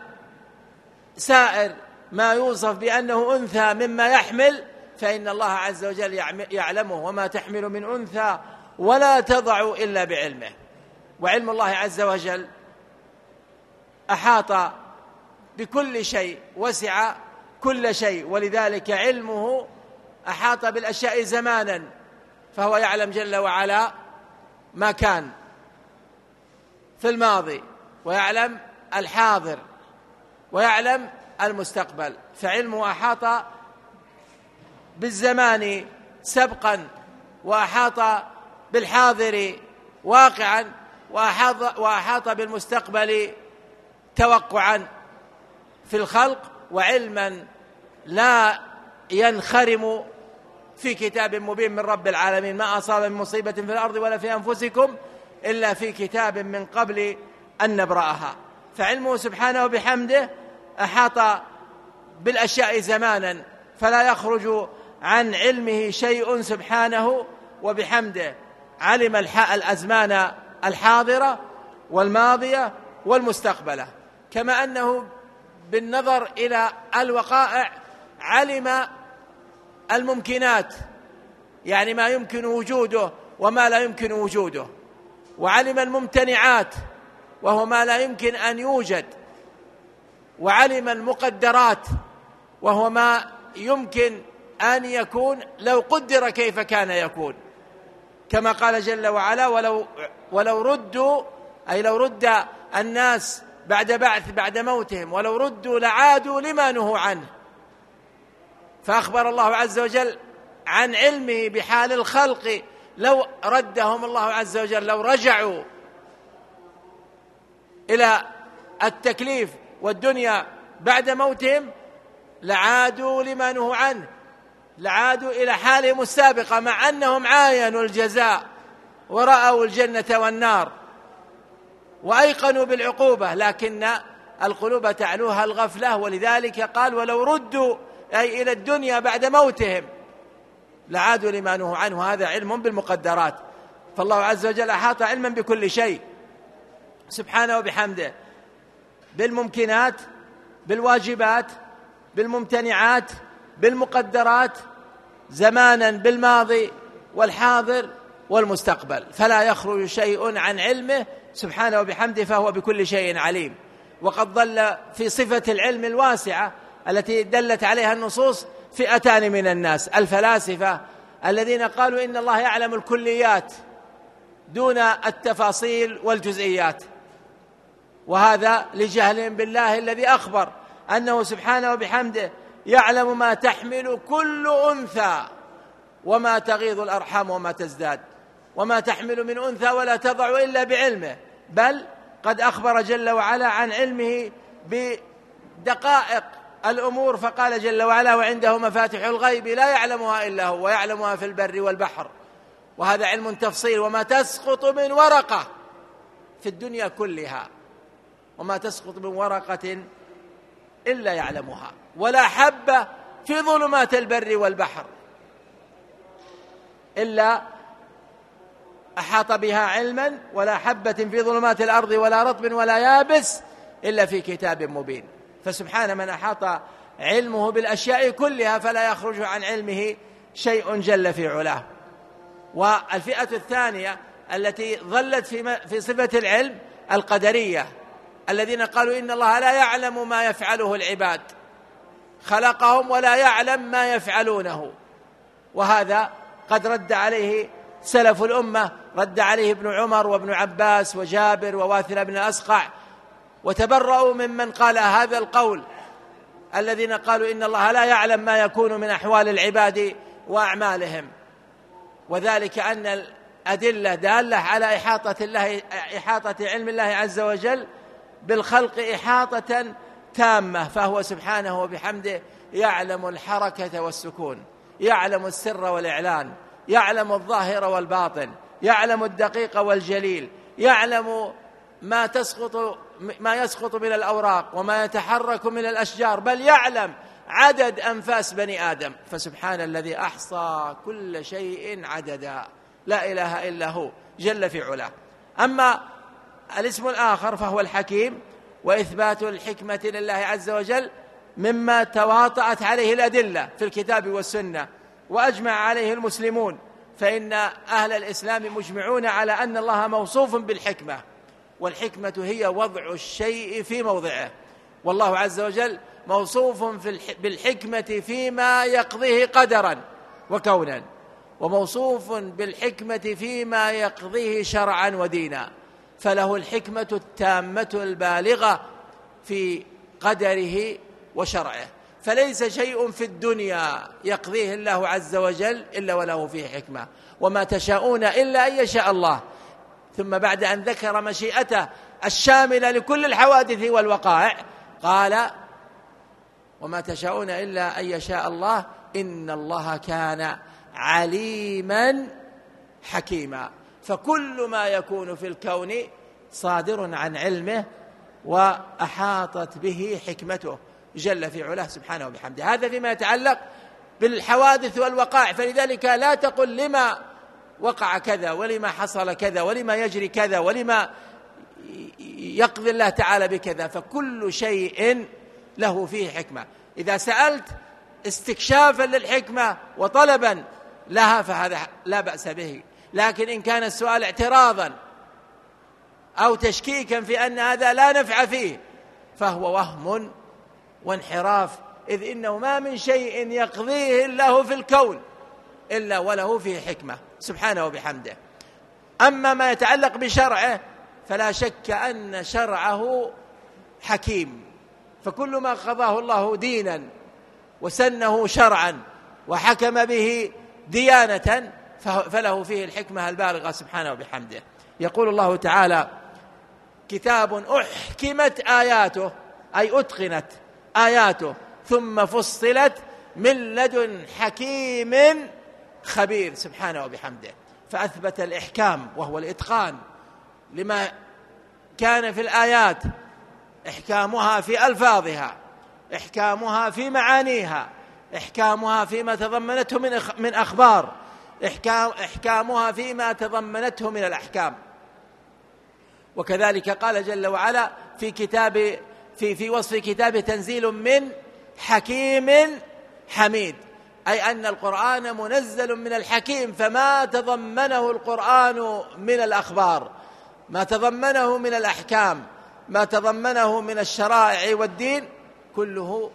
سائر ما يوصف بأنه أنثى مما يحمل، فإن الله عز وجل يعلمه. وما تحمل من أنثى ولا تضع إلا بعلمه. وعلم الله عز وجل أحاط بكل شيء، وسع كل شيء، ولذلك علمه أحاط بالأشياء زمانا، فهو يعلم جل وعلا ما كان في الماضي، ويعلم الحاضر، ويعلم المستقبل. فعلمه أحاط بالزمان سبقا، وأحاط بالحاضر واقعا، وأحاط, وأحاط بالمستقبل توقعا في الخلق، وعلما لا ينخرم في كتاب مبين من رب العالمين. ما أصاب من مصيبة في الأرض ولا في أنفسكم إلا في كتاب من قبل أن نبرأها. فعلمه سبحانه وبحمده أحاط بالأشياء زمانا، فلا يخرج عن علمه شيء سبحانه وبحمده. علم الأزمان الحاضرة والماضية والمستقبلة، كما أنه بالنظر إلى الوقائع علم الممكنات، يعني ما يمكن وجوده وما لا يمكن وجوده، وعلم الممتنعات وهو ما لا يمكن أن يوجد، وعلم المقدرات وهو ما يمكن أن يكون لو قدر كيف كان يكون، كما قال جل وعلا: ولو, ولو ردوا، أي لو رد الناس بعد بعث بعد موتهم، ولو ردوا لعادوا لما نهوا عنه. فأخبر الله عز وجل عن علمه بحال الخلق، لو ردهم الله عز وجل، لو رجعوا إلى التكليف والدنيا بعد موتهم لعادوا لما نهوا عنه، لعادوا إلى حالهم السابقة، مع أنهم عاينوا الجزاء ورأوا الجنة والنار وأيقنوا بالعقوبة، لكن القلوب تعلوها الغفلة. ولذلك قال: ولو ردوا، أي إلى الدنيا بعد موتهم، لعادوا لما نهوا عنه. هذا علم بالمقدرات. فالله عز وجل أحاط علما بكل شيء سبحانه وبحمده، بالممكنات، بالواجبات، بالممتنعات، بالمقدرات، زمانا بالماضي والحاضر والمستقبل، فلا يخرج شيء عن علمه سبحانه وبحمده، فهو بكل شيء عليم. وقد ضل في صفة العلم الواسعة التي دلت عليها النصوص فئتان من الناس: الفلاسفة الذين قالوا إن الله يعلم الكليات دون التفاصيل والجزئيات، وهذا لجهل بالله الذي أخبر أنه سبحانه وبحمده يعلم ما تحمل كل أنثى وما تغيض الأرحام وما تزداد، وما تحمل من أنثى ولا تضع إلا بعلمه، بل قد أخبر جل وعلا عن علمه بدقائق الأمور، فقال جل وعلا: وعنده مفاتح الغيب لا يعلمها إلا هو ويعلمها في البر والبحر. وهذا علم تفصيل. وما تسقط من ورقة في الدنيا كلها، وما تسقط من ورقة إلا يعلمها، ولا حبة في ظلمات البر والبحر إلا أحاط بها علما، ولا حبة في ظلمات الأرض ولا رطب ولا يابس إلا في كتاب مبين. فسبحان من أحاط علمه بالأشياء كلها فلا يخرج عن علمه شيء جل في علاه. والفئة الثانية التي ظلت في في صفة العلم القدرية، الذين قالوا إن الله لا يعلم ما يفعله العباد، خلقهم ولا يعلم ما يفعلونه. وهذا قد رد عليه سلف الأمة، رد عليه ابن عمر وابن عباس وجابر وواثل بن الأسقع، وتبرؤوا ممن قال هذا القول، الذين قالوا إن الله لا يعلم ما يكون من أحوال العباد وأعمالهم. وذلك أن الأدلة دالة على إحاطة الله، إحاطة علم الله عز وجل بالخلق إحاطة تامة، فهو سبحانه وبحمده يعلم الحركة والسكون، يعلم السر والإعلان، يعلم الظاهر والباطن، يعلم الدقيق والجليل، يعلم ما تسقط ما يسقط من الأوراق وما يتحرك من الأشجار، بل يعلم عدد أنفاس بني آدم. فسبحان الذي أحصى كل شيء عددا، لا إله إلا هو جل في علاه. أما الاسم الآخر فهو الحكيم، وإثبات الحكمة لله عز وجل مما تواطأت عليه الأدلة في الكتاب والسنة وأجمع عليه المسلمون، فإن أهل الإسلام مجمعون على أن الله موصوف بالحكمة، والحكمة هي وضع الشيء في موضعه، والله عز وجل موصوف بالحكمة فيما يقضيه قدرا وكونا، وموصوف بالحكمة فيما يقضيه شرعا ودينا، فله الحكمة التامة البالغة في قدره وشرعه. فليس شيء في الدنيا يقضيه الله عز وجل إلا وله فيه حكمة، وما تشاءون إلا أن يشاء الله. ثم بعد أن ذكر مشيئته الشاملة لكل الحوادث والوقائع قال: وما تشاءون إلا أن يشاء الله إن الله كان عليما حكيما. فكل ما يكون في الكون صادر عن علمه وأحاطت به حكمته جل في علاه سبحانه وبحمده. هذا فيما يتعلق بالحوادث والوقائع. فلذلك لا تقل لما وقع كذا ولما حصل كذا ولما يجري كذا ولما يقضي الله تعالى بكذا، فكل شيء له فيه حكمة. إذا سألت استكشافا للحكمة وطلبا لها فهذا لا بأس به، لكن إن كان السؤال اعتراضا أو تشكيكا في أن هذا لا نفع فيه فهو وهم وانحراف، إذ إنه ما من شيء يقضيه الله في الكون إلا وله فيه حكمة سبحانه وبحمده. أما ما يتعلق بشرعه فلا شك أن شرعه حكيم، فكل ما قضاه الله دينا وسنه شرعا وحكم به ديانة فله فيه الحكمة البالغة سبحانه وبحمده. يقول الله تعالى: كتاب أحكمت آياته، أي أتقنت آياته ثم فصلت من لدن حكيم خبير سبحانه وبحمده. فأثبت الإحكام وهو الإتقان لما كان في الآيات، إحكامها في ألفاظها، إحكامها في معانيها، إحكامها فيما تضمنته من من أخبار، إحكام إحكامها فيما تضمنته من الأحكام. وكذلك قال جل وعلا في كتاب في في وصف كتابه: تنزيل من حكيم حميد، أي أن القرآن منزل من الحكيم، فما تضمنه القرآن من الأخبار، ما تضمنه من الأحكام، ما تضمنه من الشرائع والدين كله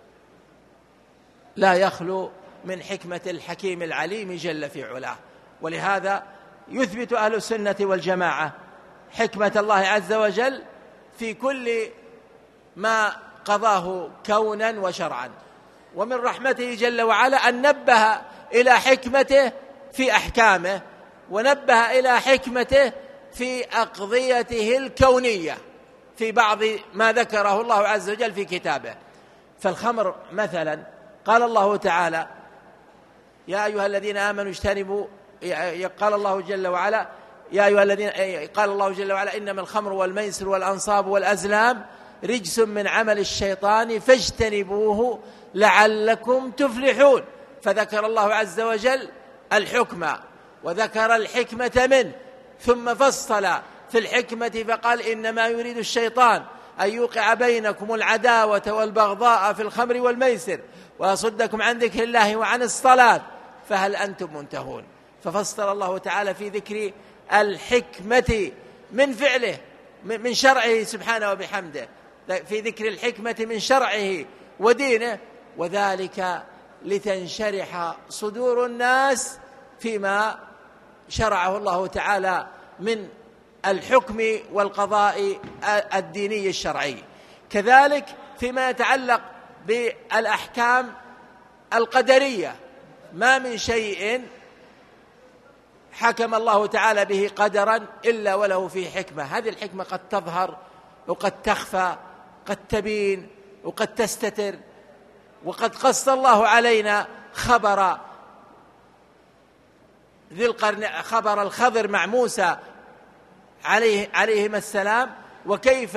لا يخلو من حكمة الحكيم العليم جل في علاه. ولهذا يثبت أهل السنة والجماعة حكمة الله عز وجل في كل ما قضاه كونا وشرعا. ومن رحمته جل وعلا أن نبه إلى حكمته في أحكامه، ونبه إلى حكمته في أقضيته الكونية في بعض ما ذكره الله عز وجل في كتابه. فالخمر مثلا قال الله تعالى: يا أيها الذين آمنوا اجتنبوا، قال الله جل وعلا: يا أيها الذين قال الله جل وعلا: إنما الخمر والميسر والأنصاب والأزلام رجس من عمل الشيطان فاجتنبوه لعلكم تفلحون. فذكر الله عز وجل الحكم وذكر الحكمة منه، ثم فصل في الحكمة فقال: إنما يريد الشيطان أن يوقع بينكم العداوة والبغضاء في الخمر والميسر ويصدكم عن ذكر الله وعن الصلاة فهل أنتم منتهون. ففصل الله تعالى في ذكر الحكمة من فعله من شرعه سبحانه وبحمده، في ذكر الحكمة من شرعه ودينه، وذلك لتنشرح صدور الناس فيما شرعه الله تعالى من الحكم والقضاء الديني الشرعي. كذلك فيما يتعلق بالأحكام القدرية، ما من شيء حكم الله تعالى به قدرا إلا وله فيه حكمة. هذه الحكمة قد تظهر وقد تخفى، قد تبين وقد تستتر. وقد قص الله علينا خبر ذي القرن، خبر الخضر مع موسى عليه عليهما السلام، وكيف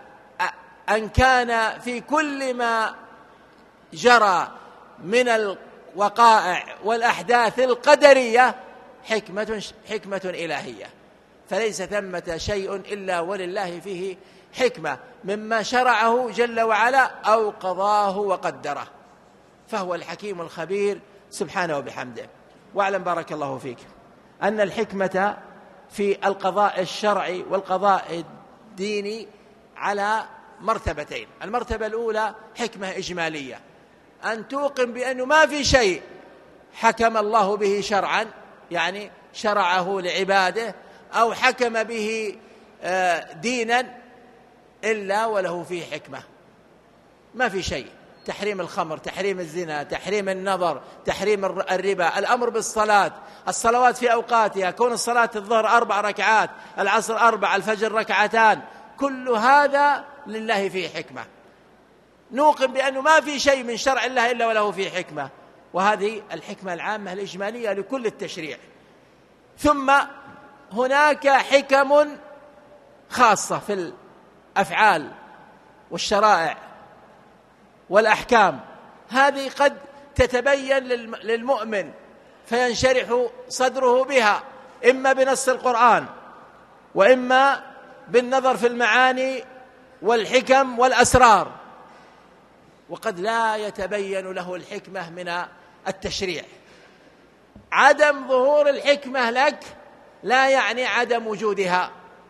أن كان في كل ما جرى من الوقائع والأحداث القدرية حكمة حكمة إلهية، فليس ثمة شيء إلا ولله فيه حكمة مما شرعه جل وعلا أو قضاه وقدره، فهو الحكيم الخبير سبحانه وبحمده. واعلم بارك الله فيك أن الحكمة في القضاء الشرعي والقضاء الديني على مرتبتين. المرتبة الأولى حكمة إجمالية، أن توقن بأنه ما في شيء حكم الله به شرعا، يعني شرعه لعباده أو حكم به دينا إلا وله فيه حكمة. ما في شيء، تحريم الخمر، تحريم الزنا، تحريم النظر، تحريم الربا، الأمر بالصلاة، الصلوات في أوقاتها، كون الصلاة الظهر أربع ركعات، العصر أربع، الفجر ركعتان، كل هذا لله فيه حكمة. نوقن بأنه ما في شيء من شرع الله إلا وله فيه حكمة، وهذه الحكمة العامة الإجمالية لكل التشريع. ثم هناك حكم خاصة في الأفعال والشرائع والأحكام، هذه قد تتبين للمؤمن فينشرح صدره بها، إما بنص القرآن وإما بالنظر في المعاني والحكم والأسرار، وقد لا يتبين له الحكمة من التشريع. عدم ظهور الحكمة لك لا يعني عدم وجودها.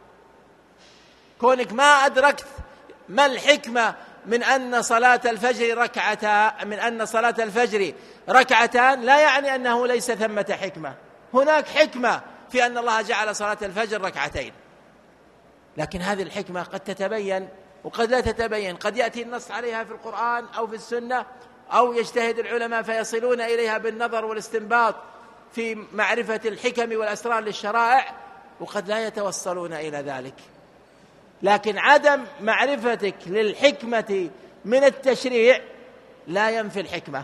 كونك ما أدركت ما الحكمة من أن صلاة الفجر ركعتان من أن صلاة الفجر ركعتان لا يعني أنه ليس ثمة حكمة. هناك حكمة في أن الله جعل صلاة الفجر ركعتين، لكن هذه الحكمة قد تتبين وقد لا تتبين، قد يأتي النص عليها في القرآن أو في السنة، أو يجتهد العلماء فيصلون إليها بالنظر والاستنباط في معرفة الحكم والأسرار للشرائع، وقد لا يتوصلون إلى ذلك. لكن عدم معرفتك للحكمة من التشريع لا ينفي الحكمة،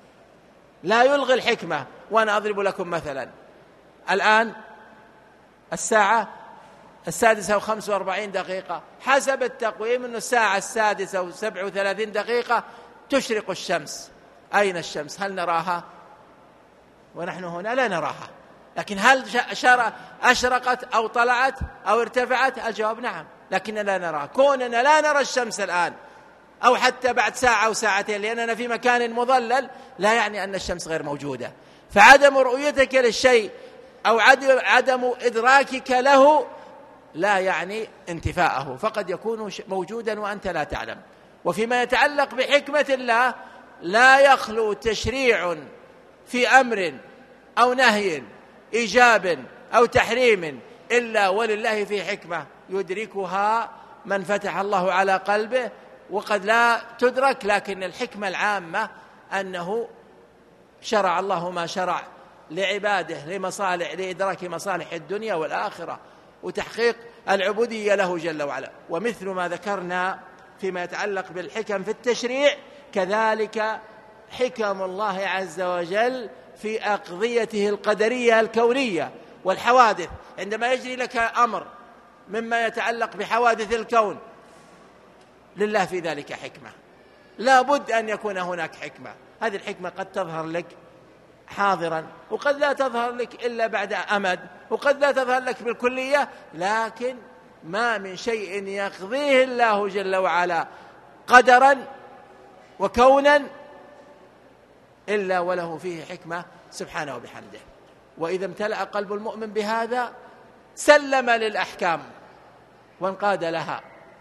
لا يلغي الحكمة. وأنا أضرب لكم مثلا، الآن الساعة السادسة وخمس وأربعين دقيقة، حسب التقويم أن الساعة السادسة وسبع وثلاثين دقيقة تشرق الشمس. أين الشمس؟ هل نراها؟ ونحن هنا لا نراها، لكن هل أشرقت أو طلعت أو ارتفعت؟ الجواب نعم، لكننا لا نراها. كوننا لا نرى الشمس الآن أو حتى بعد ساعة أو ساعتين لأننا في مكان مظلل لا يعني أن الشمس غير موجودة. فعدم رؤيتك للشيء أو عدم إدراكك له لا يعني انتفاءه، فقد يكون موجودا وأنت لا تعلم. وفيما يتعلق بحكمة الله لا يخلو تشريع في أمر أو نهي، إيجاب أو تحريم، إلا ولله في حكمة يدركها من فتح الله على قلبه، وقد لا تدرك، لكن الحكمة العامة أنه شرع الله ما شرع لعباده لمصالح لإدراك مصالح الدنيا والآخرة وتحقيق العبودية له جل وعلا. ومثل ما ذكرنا فيما يتعلق بالحكم في التشريع، كذلك حكم الله عز وجل في أقضيته القدرية الكونية والحوادث. عندما يجري لك أمر مما يتعلق بحوادث الكون، لله في ذلك حكمة، لا بد أن يكون هناك حكمة. هذه الحكمة قد تظهر لك حاضرا، وقد لا تظهر لك إلا بعد أمد، وقد لا تظهر لك بالكلية، لكن ما من شيء يقضيه الله جل وعلا قدرا وكونا إلا وله فيه حكمة سبحانه وبحمده. وإذا امتلأ قلب المؤمن بهذا سلم للأحكام وانقاد لها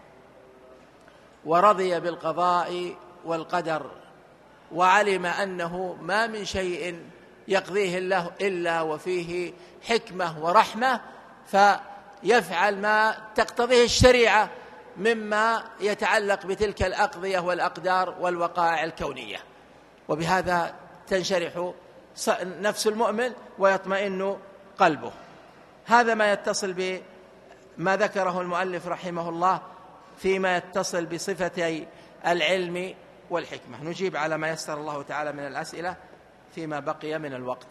ورضي بالقضاء والقدر، وعلم أنه ما من شيء يقضيه الله إلا وفيه حكمة ورحمة، فيفعل ما تقتضيه الشريعة مما يتعلق بتلك الأقضية والأقدار والوقائع الكونية. وبهذا تنشرح نفس المؤمن ويطمئن قلبه. هذا ما يتصل بما ذكره المؤلف رحمه الله فيما يتصل بصفتي العلم والحكمة. نجيب على ما يسر الله تعالى من الأسئلة فيما بقي من الوقت.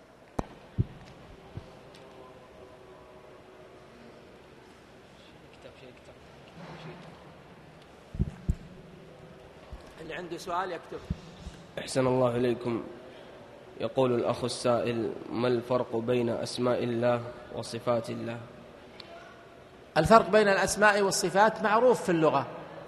اللي عنده سؤال يكتب. أحسن الله إليكم. يقول الأخ السائل: ما الفرق بين أسماء الله وصفات الله؟ الفرق بين الأسماء والصفات معروف في اللغة.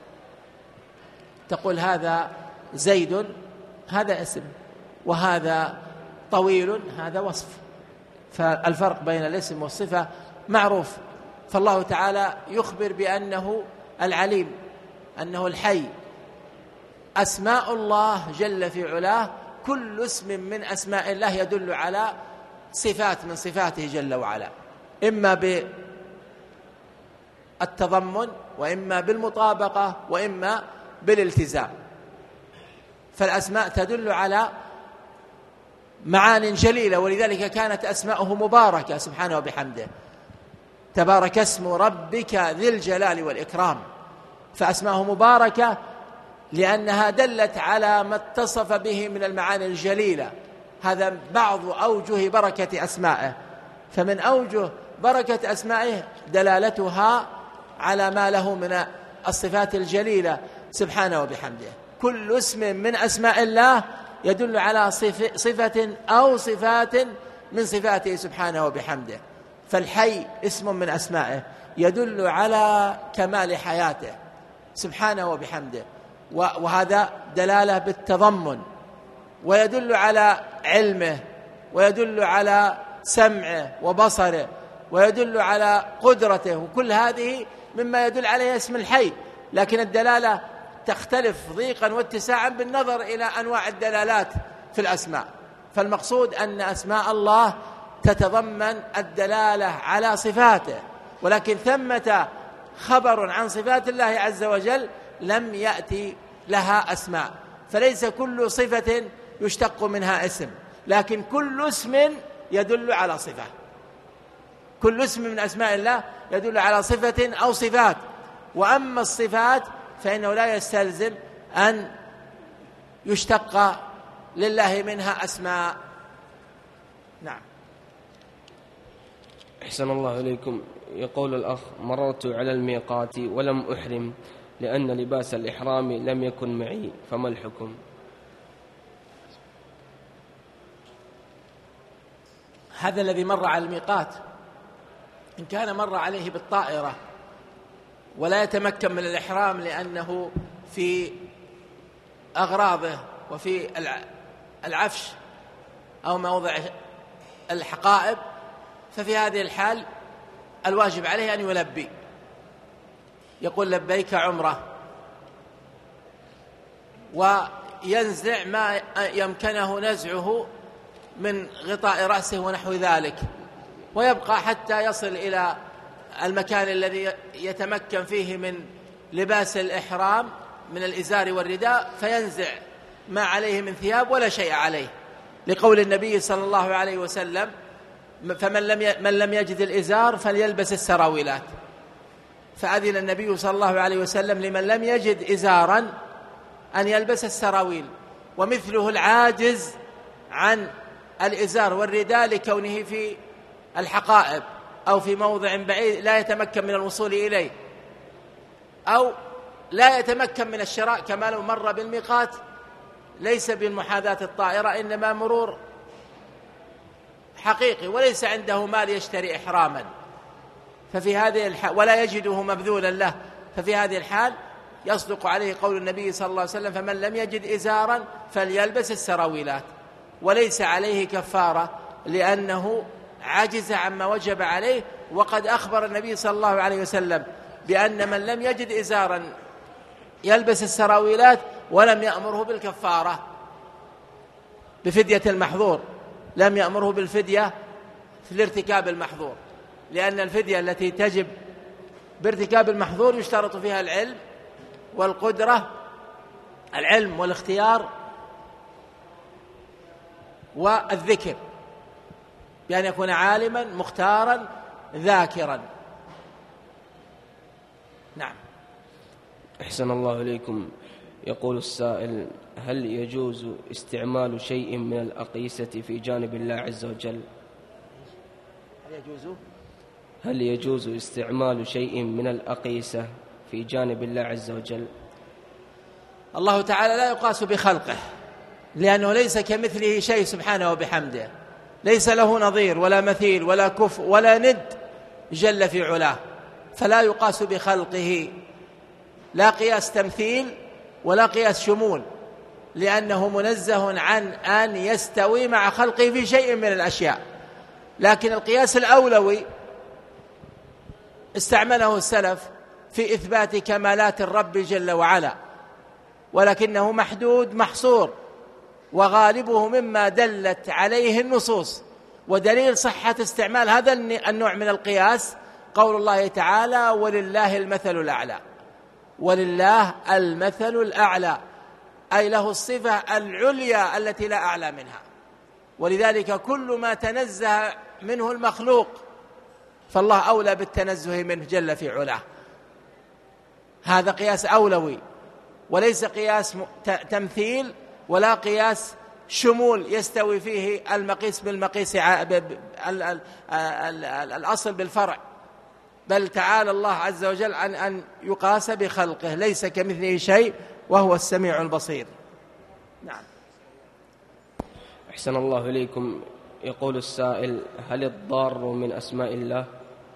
تقول هذا زيد، هذا اسم، وهذا طويل، هذا وصف. فالفرق بين الاسم والصفة معروف. فالله تعالى يخبر بأنه العليم، أنه الحي. أسماء الله جل في علاه كل اسم من أسماء الله يدل على صفات من صفاته جل وعلا، إما بالتضمن وإما بالمطابقة وإما بالالتزام. فالأسماء تدل على معان جليلة، ولذلك كانت أسماؤه مباركة سبحانه وبحمده. تبارك اسم ربك ذي الجلال والإكرام. فأسماؤه مباركة لأنها دلت على ما اتصف به من المعاني الجليلة. هذا بعض أوجه بركة أسمائه. فمن أوجه بركة أسمائه دلالتها على ما له من الصفات الجليلة سبحانه وبحمده. كل اسم من أسماء الله يدل على صفة أو صفات من صفاته سبحانه وبحمده. فالحي اسم من أسمائه يدل على كمال حياته سبحانه وبحمده، وهذا دلالة بالتضمن، ويدل على علمه، ويدل على سمعه وبصره، ويدل على قدرته، وكل هذه مما يدل عليه اسم الحي. لكن الدلالة تختلف ضيقا واتساعا بالنظر إلى أنواع الدلالات في الأسماء. فالمقصود أن أسماء الله تتضمن الدلالة على صفاته، ولكن ثمة خبر عن صفات الله عز وجل لم يأتي لها أسماء. فليس كل صفة يشتق منها اسم، لكن كل اسم يدل على صفة. كل اسم من أسماء الله يدل على صفة أو صفات. وأما الصفات فإنه لا يستلزم أن يشتق لله منها أسماء. نعم. أحسن الله إليكم. يقول الأخ: مررت على الميقات ولم أحرم لأن لباس الإحرام لم يكن معي، فما الحكم؟ هذا الذي مر على الميقات إن كان مر عليه بالطائرة ولا يتمكن من الإحرام لأنه في أغراضه وفي العفش أو موضع الحقائب، ففي هذه الحال الواجب عليه أن يلبي، يقول لبيك عمرة، وينزع ما يمكنه نزعه من غطاء رأسه ونحو ذلك، ويبقى حتى يصل إلى المكان الذي يتمكن فيه من لباس الإحرام من الإزار والرداء، فينزع ما عليه من ثياب ولا شيء عليه، لقول النبي صلى الله عليه وسلم: فمن لم من لم يجد الإزار فليلبس السراويلات. فأذن النبي صلى الله عليه وسلم لمن لم يجد إزارا أن يلبس السراويل، ومثله العاجز عن الإزار والرداء لكونه في الحقائب أو في موضع بعيد لا يتمكن من الوصول إليه، أو لا يتمكن من الشراء، كما لو مر بالميقات ليس بالمحاذاة الطائرة، إنما مرور حقيقي، وليس عنده مال يشتري إحراما، ففي هذه الحال ولا يجده مبذولا له، ففي هذه الحال يصدق عليه قول النبي صلى الله عليه وسلم: فمن لم يجد إزارا فليلبس السراويلات، وليس عليه كفارة لأنه عجز عما وجب عليه. وقد أخبر النبي صلى الله عليه وسلم بأن من لم يجد إزارا يلبس السراويلات ولم يأمره بالكفارة بفدية المحظور، لم يأمره بالفدية في الارتكاب المحظور، لأن الفدية التي تجب بارتكاب المحظور يشترط فيها العلم والقدرة، العلم والاختيار والذكر، بأن يكون عالما مختارا ذاكرا. نعم. أحسن الله إليكم. يقول السائل: هل يجوز استعمال شيء من الأقيسة في جانب الله عز وجل؟ هل يجوز هل يجوز استعمال شيء من الأقيسة في جانب الله عز وجل؟ الله تعالى لا يقاس بخلقه، لأنه ليس كمثله شيء سبحانه وبحمده، ليس له نظير ولا مثيل ولا كفء ولا ند جل في علاه، فلا يقاس بخلقه، لا قياس تمثيل ولا قياس شمول، لأنه منزه عن أن يستوي مع خلقه في شيء من الأشياء. لكن القياس الأولوي استعمله السلف في إثبات كمالات الرب جل وعلا، ولكنه محدود محصور، وغالبه مما دلت عليه النصوص. ودليل صحة استعمال هذا النوع من القياس قول الله تعالى: ولله المثل الأعلى. ولله المثل الأعلى، أي له الصفة العليا التي لا أعلى منها، ولذلك كل ما تنزه منه المخلوق فالله أولى بالتنزه منه جل في علاه. هذا قياس أولوي، وليس قياس تمثيل ولا قياس شمول يستوي فيه المقيس بالمقيس الأصل بالفرع، بل تعالى الله عز وجل عن أن يقاس بخلقه، ليس كمثله شيء وهو السميع البصير. نعم. أحسن الله إليكم. يقول السائل: هل الضار من أسماء الله؟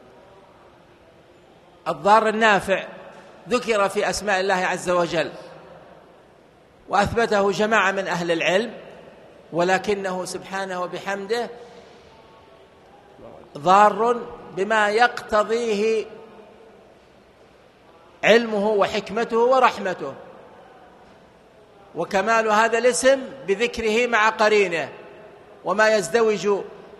الضار النافع ذكر في أسماء الله عز وجل، وأثبته جماعة من أهل العلم، ولكنه سبحانه وبحمده ضار بما يقتضيه علمه وحكمته ورحمته، وكمال هذا الاسم بذكره مع قرينه وما يزدوج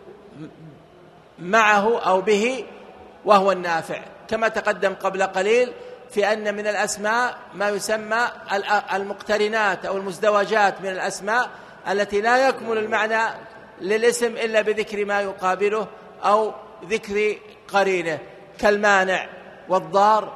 معه أو به، وهو النافع، كما تقدم قبل قليل في أن من الأسماء ما يسمى المقترنات أو المزدوجات من الأسماء التي لا يكمل المعنى للاسم إلا بذكر ما يقابله أو ذكر قرينه، كالمانع والضار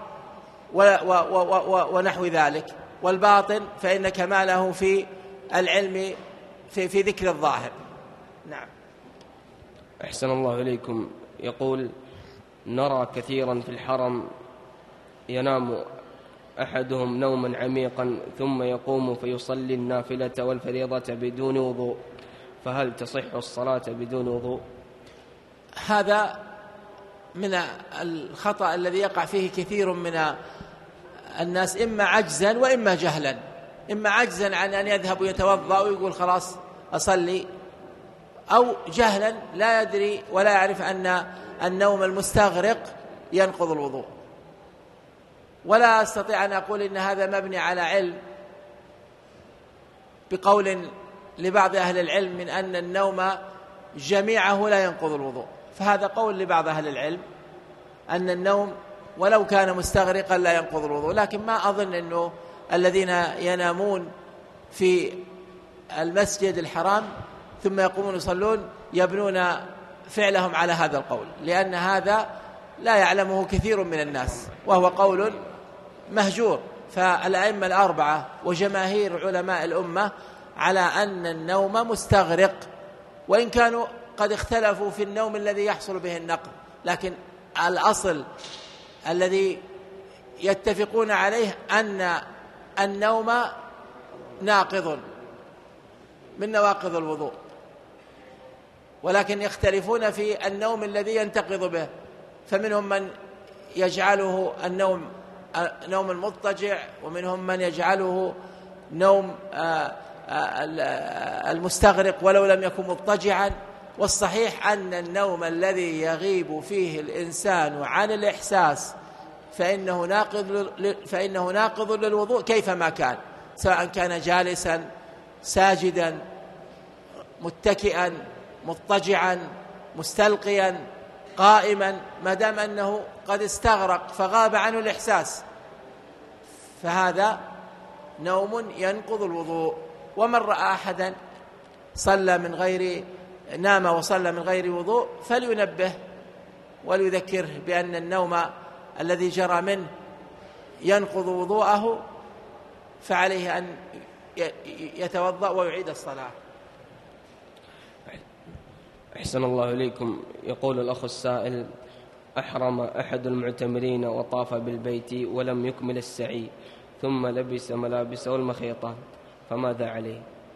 ونحو ذلك. والباطن فإن كماله في العلم في, في ذكر الظاهر. نعم. أحسن الله إليكم. يقول: نرى كثيرا في الحرم ينام أحدهم نوما عميقا ثم يقوم فيصلي النافلة والفريضة بدون وضوء، فهل تصح الصلاة بدون وضوء؟ هذا من الخطأ الذي يقع فيه كثير من الناس، إما عجزا وإما جهلا. إما عجزا عن أن يذهب ويتوضأ ويقول خلاص أصلي، أو جهلا لا يدري ولا يعرف أن النوم المستغرق ينقض الوضوء. ولا أستطيع أن أقول إن هذا مبني على علم بقول لبعض أهل العلم من أن النوم جميعه لا ينقض الوضوء، فهذا قول لبعض أهل العلم أن النوم ولو كان مستغرقا لا ينقض الوضوء، لكن ما أظن أنه الذين ينامون في المسجد الحرام ثم يقومون يصلون يبنون فعلهم على هذا القول، لأن هذا لا يعلمه كثير من الناس وهو قول مهجور. فالأئمة الأربعة وجماهير علماء الأمة على أن النوم مستغرق، وإن كانوا قد اختلفوا في النوم الذي يحصل به النقض، لكن الأصل الذي يتفقون عليه أن النوم ناقض من نواقض الوضوء، ولكن يختلفون في النوم الذي ينتقض به، فمنهم من يجعله النوم نوم المضطجع، ومنهم من يجعله نوم المستغرق ولو لم يكن مضطجعا. والصحيح أن النوم الذي يغيب فيه الإنسان عن الإحساس فإنه ناقض فإنه ناقض للوضوء كيفما كان، سواء كان جالسا ساجدا متكئا مضطجعا مستلقيا قائما، ما دام أنه قد استغرق فغاب عنه الإحساس فهذا نوم ينقض الوضوء. ومن رأى أحدا صلى من غير نام وصلى من غير وضوء فلينبه وليذكره بأن النوم الذي جرى منه ينقض وضوءه، فعليه أن يتوضأ ويعيد الصلاة. أحسن الله إليكم. يقول الأخ السائل: أحرم أحد المعتمرين وطاف بالبيت ولم يكمل السعي ثم لبس ملابسه المخيطة، فماذا عليه؟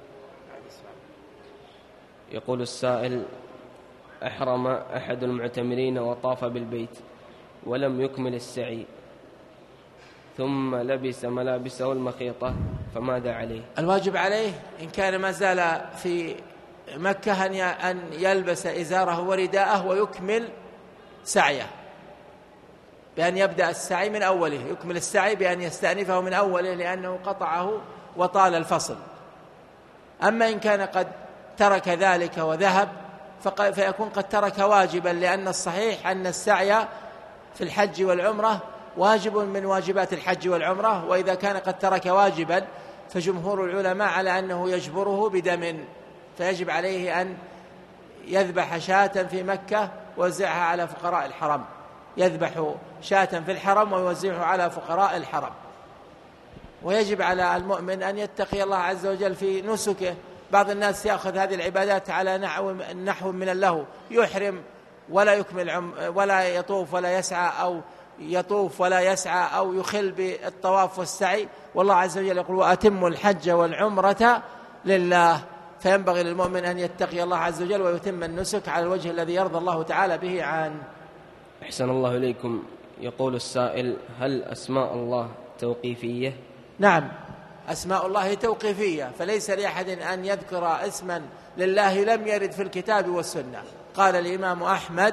يقول السائل: أحرم أحد المعتمرين وطاف بالبيت ولم يكمل السعي ثم لبس ملابسه المخيطة، فماذا عليه؟ الواجب عليه إن كان ما زال في مكة أن يلبس إزاره ورداءه ويكمل سعيه بأن يبدأ السعي من أوله، يكمل السعي بأن يستأنفه من أوله لأنه قطعه وطال الفصل. أما إن كان قد ترك ذلك وذهب فيكون قد ترك واجبا، لأن الصحيح أن السعي في الحج والعمرة واجب من واجبات الحج والعمرة، وإذا كان قد ترك واجبا فجمهور العلماء على أنه يجبره بدم، فيجب عليه أن يذبح شاة في مكة ويوزعها على فقراء الحرم، يذبح شاة في الحرم ويوزعها على فقراء الحرم. ويجب على المؤمن أن يتقي الله عز وجل في نسكه. بعض الناس يأخذ هذه العبادات على نحو من اللهو، يحرم ولا يكمل ولا يطوف ولا يسعى، أو يطوف ولا يسعى، أو يخل بالطواف والسعي، والله عز وجل يقول: وأتموا الحج والعمرة لله. فينبغي للمؤمن أن يتقي الله عز وجل ويتم النسك على الوجه الذي يرضى الله تعالى به عنه. أحسن الله إليكم. يقول السائل: هل أسماء الله توقيفية؟ نعم، أسماء الله توقيفية، فليس لأحد أن يذكر اسما لله لم يرد في الكتاب والسنة. قال الإمام أحمد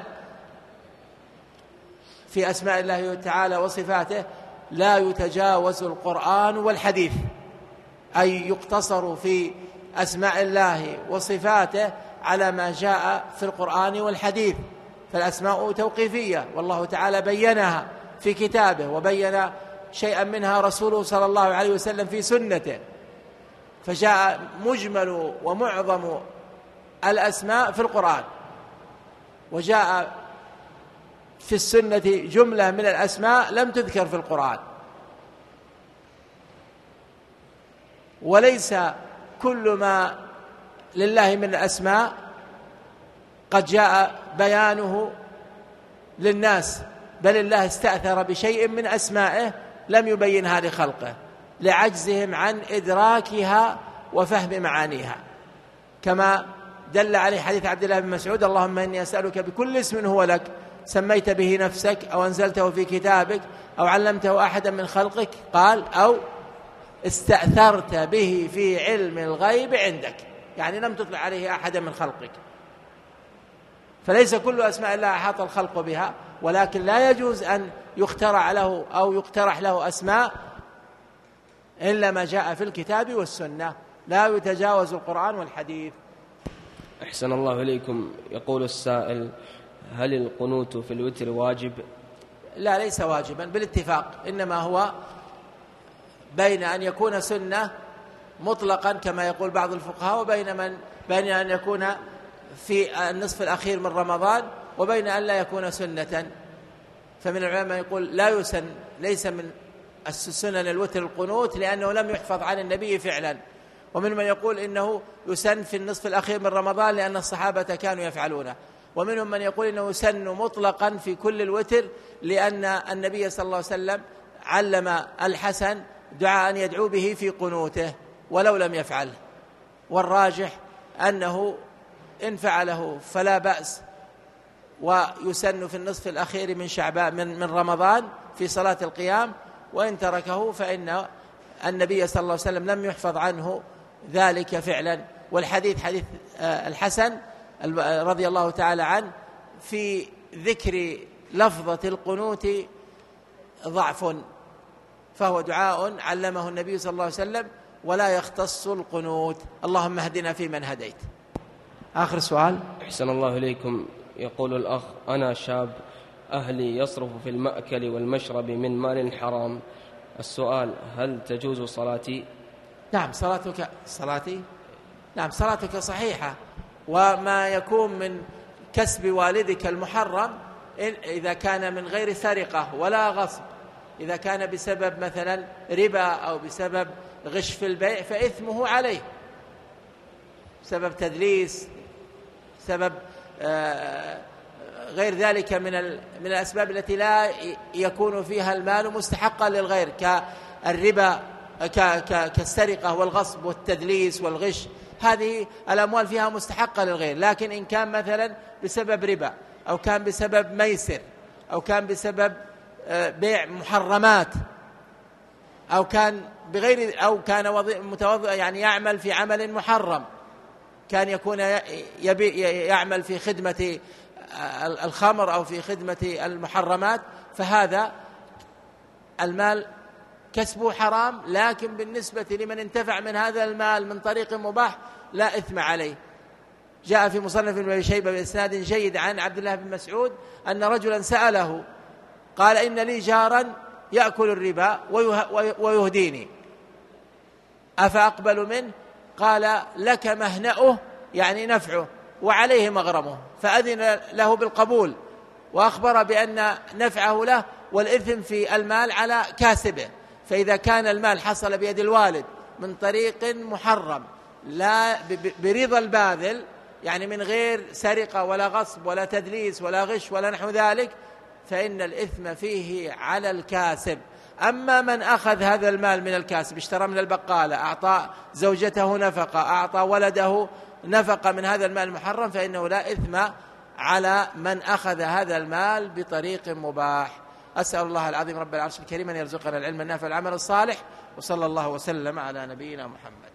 في أسماء الله تعالى وصفاته: لا يتجاوز القرآن والحديث، أي يقتصر في أسماء الله وصفاته على ما جاء في القرآن والحديث. فالأسماء توقيفية، والله تعالى بينها في كتابه، وبين شيئا منها رسوله صلى الله عليه وسلم في سنته، فجاء مجمل ومعظم الأسماء في القرآن، وجاء في السنة جملة من الأسماء لم تذكر في القرآن. وليس كل ما لله من الأسماء قد جاء بيانه للناس، بل الله استأثر بشيء من أسمائه لم يبينها لخلقه لعجزهم عن إدراكها وفهم معانيها، كما دل عليه حديث عبد الله بن مسعود: اللهم إني أسألك بكل اسم هو لك سميت به نفسك أو أنزلته في كتابك أو علمته أحدا من خلقك، قال: أو استأثرت به في علم الغيب عندك، يعني لم تطلع عليه أحدا من خلقك. فليس كل أسماء الله أحاط الخلق بها، ولكن لا يجوز أن يخترع له أو يقترح له أسماء إلا ما جاء في الكتاب والسنة، لا يتجاوز القرآن والحديث. أحسن الله إليكم. يقول السائل: هل القنوت في الوتر واجب؟ لا، ليس واجبا بالاتفاق، إنما هو بين أن يكون سنة مطلقا كما يقول بعض الفقهاء، وبين من بين أن يكون في النصف الأخير من رمضان، وبين أن لا يكون سنة. فمن العلماء يقول لا يسن، ليس من السنن الوتر القنوت لأنه لم يحفظ عن النبي فعلا. ومن من يقول إنه يسن في النصف الأخير من رمضان لأن الصحابة كانوا يفعلونه. ومنهم من يقول إنه يسن مطلقا في كل الوتر لأن النبي صلى الله عليه وسلم علم الحسن دعاء يدعو به في قنوته ولو لم يفعله. والراجح أنه إن فعله فلا بأس، ويسن في النصف الأخير من شعبان من, من رمضان في صلاة القيام، وإن تركه فإن النبي صلى الله عليه وسلم لم يحفظ عنه ذلك فعلا. والحديث حديث الحسن رضي الله تعالى عنه في ذكر لفظة القنوت ضعف، فهو دعاء علمه النبي صلى الله عليه وسلم ولا يختص القنوت. اللهم اهدنا فيمن هديت. آخر سؤال. أحسن الله إليكم. يقول الأخ: أنا شاب أهلي يصرف في المأكل والمشرب من مال حرام، السؤال: هل تجوز صلاتي؟ نعم، صلاتك صلاتي نعم صلاتك صحيحة. وما يكون من كسب والدك المحرم إذا كان من غير سرقة ولا غصب، إذا كان بسبب مثلا ربا أو بسبب غش في البيع فإثمه عليه، سبب تدليس، سبب غير ذلك من من الأسباب التي لا يكون فيها المال مستحقا للغير، كالربا كالسرقة والغصب والتدليس والغش، هذه الأموال فيها مستحقة للغير. لكن إن كان مثلا بسبب ربا أو كان بسبب ميسر أو كان بسبب بيع محرمات أو كان بغير أو كان متوظف يعني يعمل في عمل محرم، كان يكون يبي يعمل في خدمة الخمر أو في خدمة المحرمات، فهذا المال كسبه حرام، لكن بالنسبة لمن انتفع من هذا المال من طريق مباح لا إثم عليه. جاء في مصنف ابن أبي شيبة بإسناد جيد عن عبد الله بن مسعود أن رجلا سأله قال: إن لي جارا يأكل الربا ويهديني، أفأقبل منه؟ قال: لك مهنأه يعني نفعه وعليه مغرمه، فأذن له بالقبول وأخبر بأن نفعه له والإثم في المال على كاسبه. فإذا كان المال حصل بيد الوالد من طريق محرم لا برضا الباذل، يعني من غير سرقة ولا غصب ولا تدليس ولا غش ولا نحو ذلك، فإن الإثم فيه على الكاسب. أما من أخذ هذا المال من الكاسب، اشترى من البقالة، أعطى زوجته نفقة، أعطى ولده نفقة من هذا المال المحرم، فإنه لا إثم على من أخذ هذا المال بطريق مباح. أسأل الله العظيم رب العرش الكريم أن يرزقنا العلم النافع والعمل الصالح، وصلى الله وسلم على نبينا محمد.